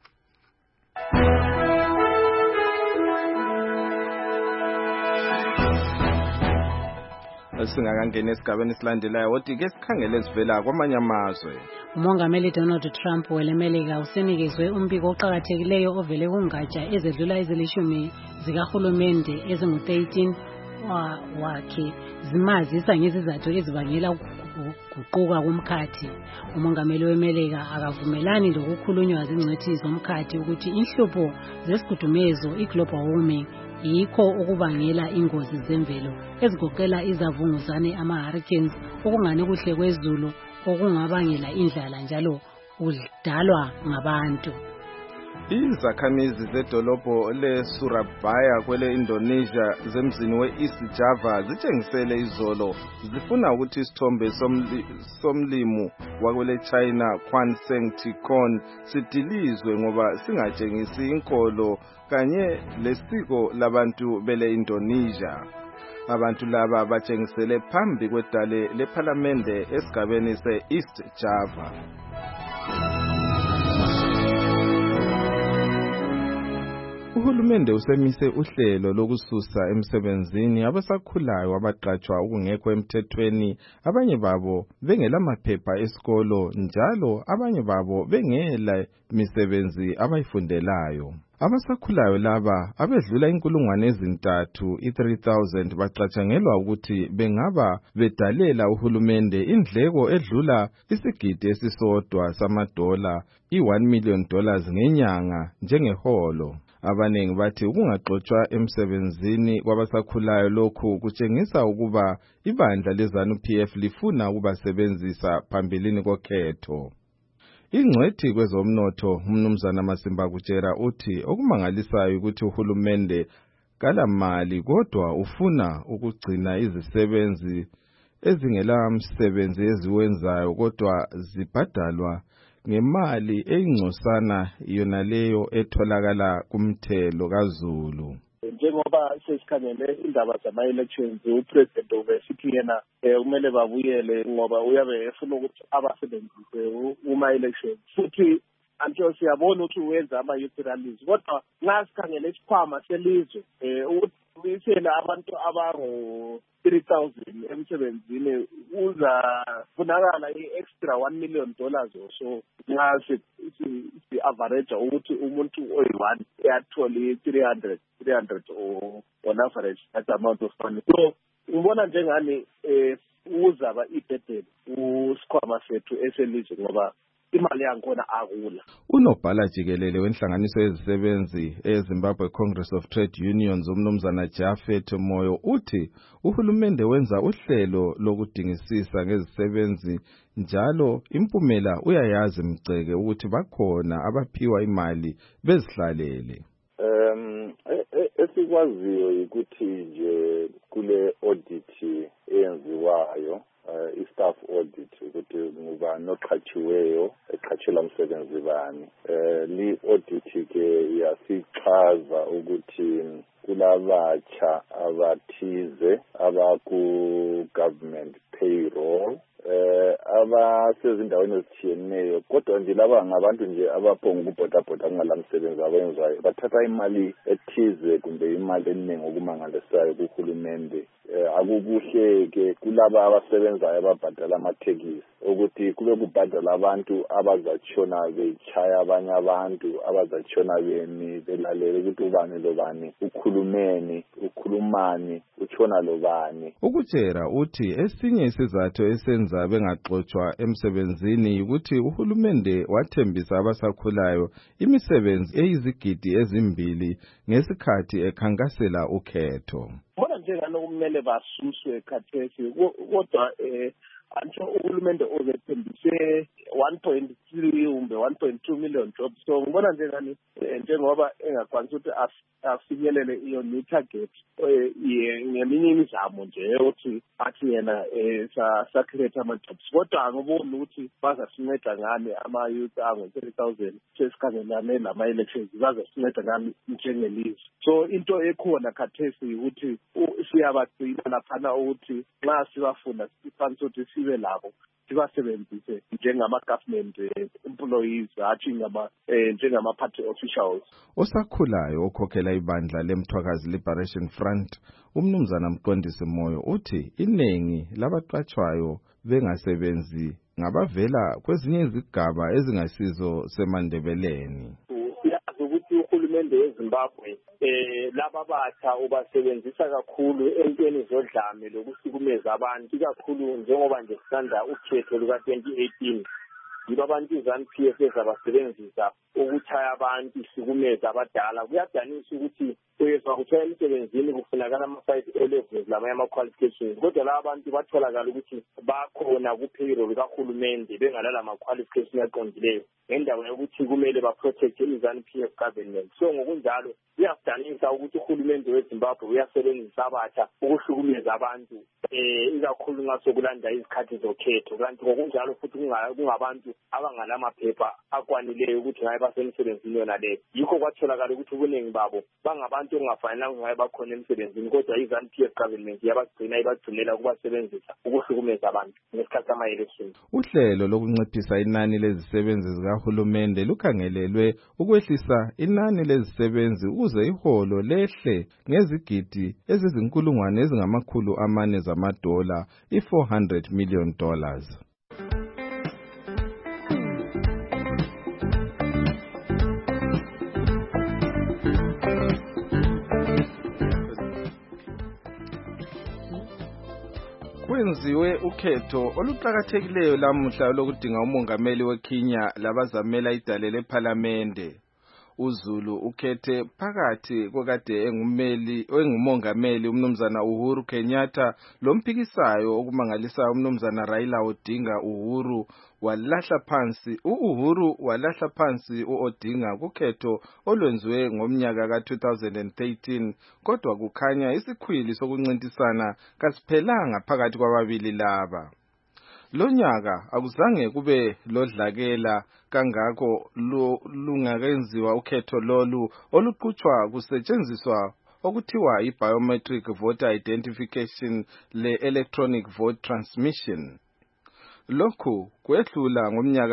Singakangena esigabeni esilandelayo wodi ke sikhangele ezivela kwamanye amazwe. Umongameli Donald Trump welemelika usenikezwe umbiko oqhakathekileyo ovele kungatsha ezedlula ezilishumi zikahulumende ezingu-13 wakhe zimazisa ngezizathu ezibangela ukuguquka kumkhathi. Umongameli wemelika akavumelani lokukhulunywa zingcwethi zomkhathi ukuthi inhlupho zesigudumezo i-global warming yikho okubangela ingozi zemvelo ezigoqela izavunguzane ama-hurricanes okungane kuhle kwezulu okungabangela indlala njalo udalwa ngabantu. Izakhamizi zedolobho le-Surabaya kwele Indonesia zemzini we-East Java zitshengisele izolo zifuna ukuthi isithombe somlimu wakwele China Quan Seng Tikon sidilizwe ngoba singatshengisi inkolo kanye lesiko labantu bele Indonesia. Abantu laba batshengisele phambi kwedale lephalamende esigabeni se-East Java. Uhulumende usemise uhlelo lokususa emsebenzini abasakhulayo abaqatshwa ukungekho emthethweni, abanye babo bengelamaphepha esikolo njalo abanye babo bengela misebenzi abayifundelayo. Abasakhulayo laba abedlula 3,000 bacatshangelwa ukuthi bengaba bedalela uhulumende indleko edlula isigidi esisodwa $1 $1 million ngenyanga njengeholo. Abanengi bathi ukungaxoxwa emsebenzini kwabasakhulayo lokhu kutshengisa ukuba ibandla leZANU-PF lifuna ukubasebenzisa phambilini kokhetho. Ingcwethi kwezomnotho umnumzana Masimba Kutshera uthi okumangalisayo ukuthi uhulumende kalamali kodwa ufuna ukugcina izisebenzi ezingela msebenzi eziwenzayo kodwa zibhadalwa ngemali eyingcosana yona leyo etholakala kumthelo kaZulu. Njengoba sesikhangele indaba zama-elections upresident ubesithi yena kumele babuyele ngoba uyabe efuna ukuthi abasebenzise uma-elections futhi until siyabona ukuthi wenza ama-youth rallies kodwa nxa sikhangele isikhwama selizwe ukuthi uyisela abantu abangu-3,000 emsebenzini uzafunakala i-extra $1 million or so nxa si-average ukuthi umuntu oyi-1 uyathole 300 on average that amount of money. So ngibona njengani uzaba ibhedeli kusikhwama sethu eselizwe ngoba imali yankhona akula. Unobhala jikelele wenhlanganiso yezisebenzi eZimbabwe Congress of Trade Unions umnumzana Jafet Moyo uthi uhulumende wenza uhlelo lokudingisisa ngezisebenzi njalo impumela uyayazi mceke ukuthi bakhona abaphiwa imali bezihlalele. Esikwaziyo ukuthi nje kule audit eyenziwayo i-staff audit ukuthi ngubani oqhatshiweyo eqhatshela umsebenzi bani. Li audit ke yasichaza ukuthi kulabatsha abathize abaku-government payroll abasezindaweni ezitshiyeneyo kodwa nje laba ngabantu nje abaphonga ukubhodabhoda kungala msebenzi abayenzayo bathatha imali ethize kumbe imali eningi okumangalisayo kuhulumende. Akukuhle-ke kulaba abasebenzayo ababhadala amathekisi ukuthi kube kubhadala abantu abazatshona bechaya abanye abantu abazatshona bemi belalele ukuthi ubani lobani ukhulumani utshona lobani. Ukutshera uthi esinye isizathu esenza bengaxoxwa emsebenzini ukuthi uhulumende wathembisa abasakhulayo imisebenzi eyizigidi ezimbili ngesikhathi ekhankasela ukhetho. Bona njengalo kumele basuswe khathesi kodwa antsho uhulumende ozethembise 1.6 approximately 1.2 million jobs. So ngibona nje ngani njengoba engakwanisa ukuthi afinyelele iyo new target ngeminye imizamo nje ukuthi athi yena sa-create ama-jobs. Kodwa angiboni ukuthi bazasinceda ngani ama-youth angu-30,000 sesikhangelane nama-elections, bazasinceda ngani njengelizwe. So into ekhona khathesi ukuthi siyabagcina laphana ukuthi nxa sibafuna sifanele ukuthi sibe labo sibasebenzise njengama-government employees hatshi njengama-party officials. Osakhulayo okhokhela ibandla leMthwakazi Liberation Front umnumzana Mqondisi Moyo uthi inengi labaqatshwayo bengasebenzi ngabavela kwezinye izigaba ezingasizo seMandebeleni. Siyazi ukuthi uhulumende weZimbabwe laba batha ubasebenzisa kakhulu entweni zodlame lokuhlukumeza abantu, kakhulu njengoba nje sisanda ukhetho luka-2018 yibo abantu iZANU-PF ezabasebenzisa ukuthaya abantu, ihlukumeza abadala. Kuyadanisa ukuthi uyezwa kuthiwa emsebenzini kufunakala ama-5 levels lamanye ama-qualifications, kodwa laba bantu batholakala ukuthi bakhona ku-payroll kahulumende bengalala ma-qualification aqondileyo ngendawo yokuthi kumele baprotecte iZANU-PF government. So ngokunjalo kuyadanisa ukuthi uhulumende weZimbabwe uyasebenzisa abatsha ukuhlukumeza abantu ikakhulu nxa sokulanda izikhathi zokhetho, kanti ngokunjalo futhi kungabantu abangalamaphepha akwanileyo ukuthi ngabe basemsebenzini yona leyo. Yikho kwatholakala ukuthi ubuningi babo bangabantu okungafanelanga ngabe bakhona emsebenzini, kodwa iZANU-PF government ibagcinela ukubasebenzisa ukuhlukumeza abantu ngesikhathi sama-elections. Uhlelo lokunciphisa inani lezisebenzi zikahulumende lukhangelelwe ukwehlisa inani lezisebenzi ukuze iholo lehle ngezigidi ezizinkulungwane ezingamakhulu amane zamadola, $400 million. Kwenziwe ukhetho oluqhakathekileyo lamuhla lokudinga umongameli weKenya labazamela idale lePhalamende. uZulu ukhethe phakathi kokade engumongameli umnumzana Uhuru Kenyatta lomphikisayo okumangalisa umnumzana Raila Odinga. Uhuru walahla phansi uOdinga kukhetho olwenziwe ngomnyaka ka-2013, kodwa kukhanya isikhwili sokuncintisana kasiphelanga phakathi kwababili laba. Lonyaka akuzange kube lodlakela kangako lungakenziwa ukhetho lolu oluqhutshwa kusetshenziswa okuthiwa i-biometric voter identification le-electronic vote transmission. Lokhu kwehlula ngomnyaka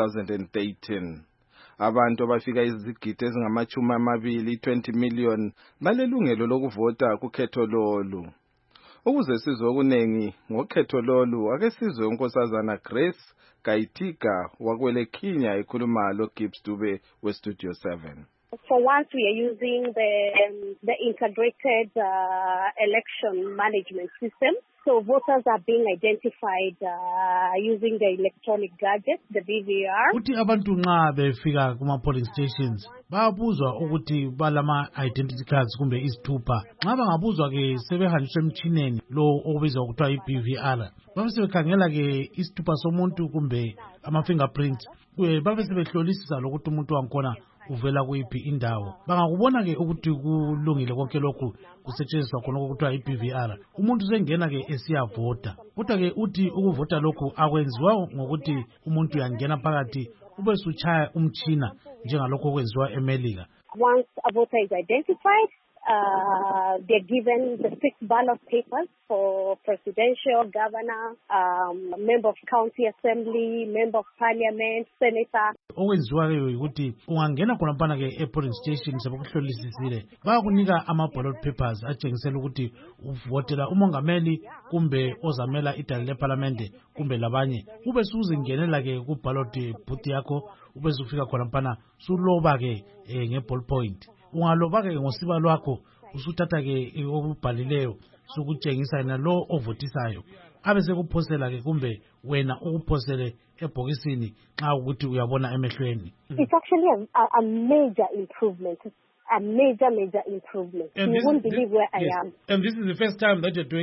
ka-2013. Abantu abafika izigidi ezingama-20 20 million balelungelo lokuvota kukhetho lolu. Ukuze sizwe okunengi ngokhetho lolu ake sizwe unkosazana Grace Gaitika wakwele Kenya ekhuluma lo Gibbs Dube we Studio 7. For once, we are using the integrated election management system. So voters are being identified using the electronic gadget, the BVR. Uthi abantu nxa befika kuma polling stations bayabuzwa ukuthi balama identity cards kumbe izithupha. Nxa bangabuzwa ke sebehanjiswa emtshineni lo okubizwa kuthiwa iBVR. Babe sebekhangela ke isithupha somuntu kumbe ama fingerprints. Babe sebehlolisisa lokuthi umuntu wakhona uvela kuyiphi indawo. Bangakubona ke ukuthi kulungile konke lokhu kusetshenziswa khona okuthiwa iBVR, umuntu sengena ke esiyavota. Kodwa ke uthi ukuvota lokhu akwenziwa ngokuthi umuntu uyangena phakathi ube suchaya umtshina njengalokho okwenziwa eMelika. Once a voter is identified, they're given the 6 ballot papers for presidential, governor, member of county assembly, member of parliament, senator. Okwenziwa ke ukuthi ungangena khona mpana ke polling station sebakuhlolisisile bayakunika ama ballot papers atshengisela ukuthi uvotela umongameli kumbe ozamela idale leParliament kumbe labanye. Ube suzingenela ke ku ballot booth yakho ube sufika khona mpana suloba ke nge-ball point. Ungaloba ke ngosiba lwakho usuthatha ke okubhalileyo sokutshengisa na lo ovotisayo abe sekuphosela ke kumbe wena ukuphosele ebhokisini xa ukuthi uyabona emehlweni. It's actually a major improvement. A major improvement. You won't believe where I am. And this is the first time that you're doing it?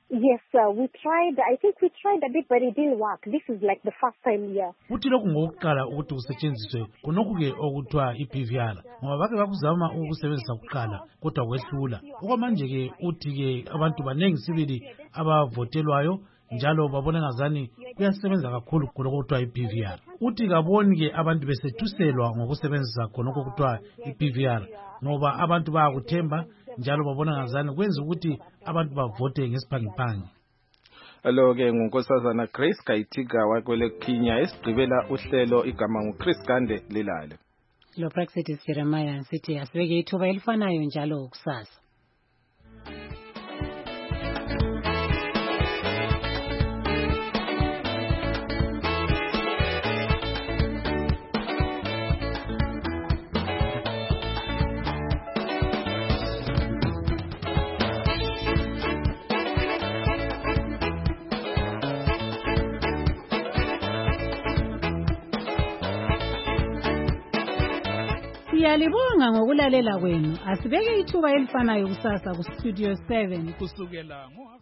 Yes, we tried. I think we tried a bit, but it didn't work. This is like the first time here. Uthi lokhu ngokuqala ukuthi kusetshenziswe khonokhu-ke okuthiwa i-PVR ngoba bake bakuzama ukusebenzisa kuqala kodwa kwehlula. Okwamanje-ke uthi-ke abantu baningi sibili abavotelwayo njalo babona ngazani kuyasebenza kakhulu khonokho kuthiwa i-PVR. Uthi kaboni-ke abantu besethuselwa ngokusebenzisa khonokho kuthiwa i-PVR ngoba abantu bayakuthemba njalo babona ngazani kwenza ukuthi abantu bavote ngesiphangiphangi. Lo-ke ngunkosazana Grace Kaitiga wakwele Kenya esigqibela uhlelo igama nguChris Gande lilale. Lo Praxis Jeremiah sithi asibeke ithuba elifanayo njalo kusasa. Siyalibonga ngokulalela kwenu. Asibeke ithuba elifanayo kusasa ku Studio 7 kusukela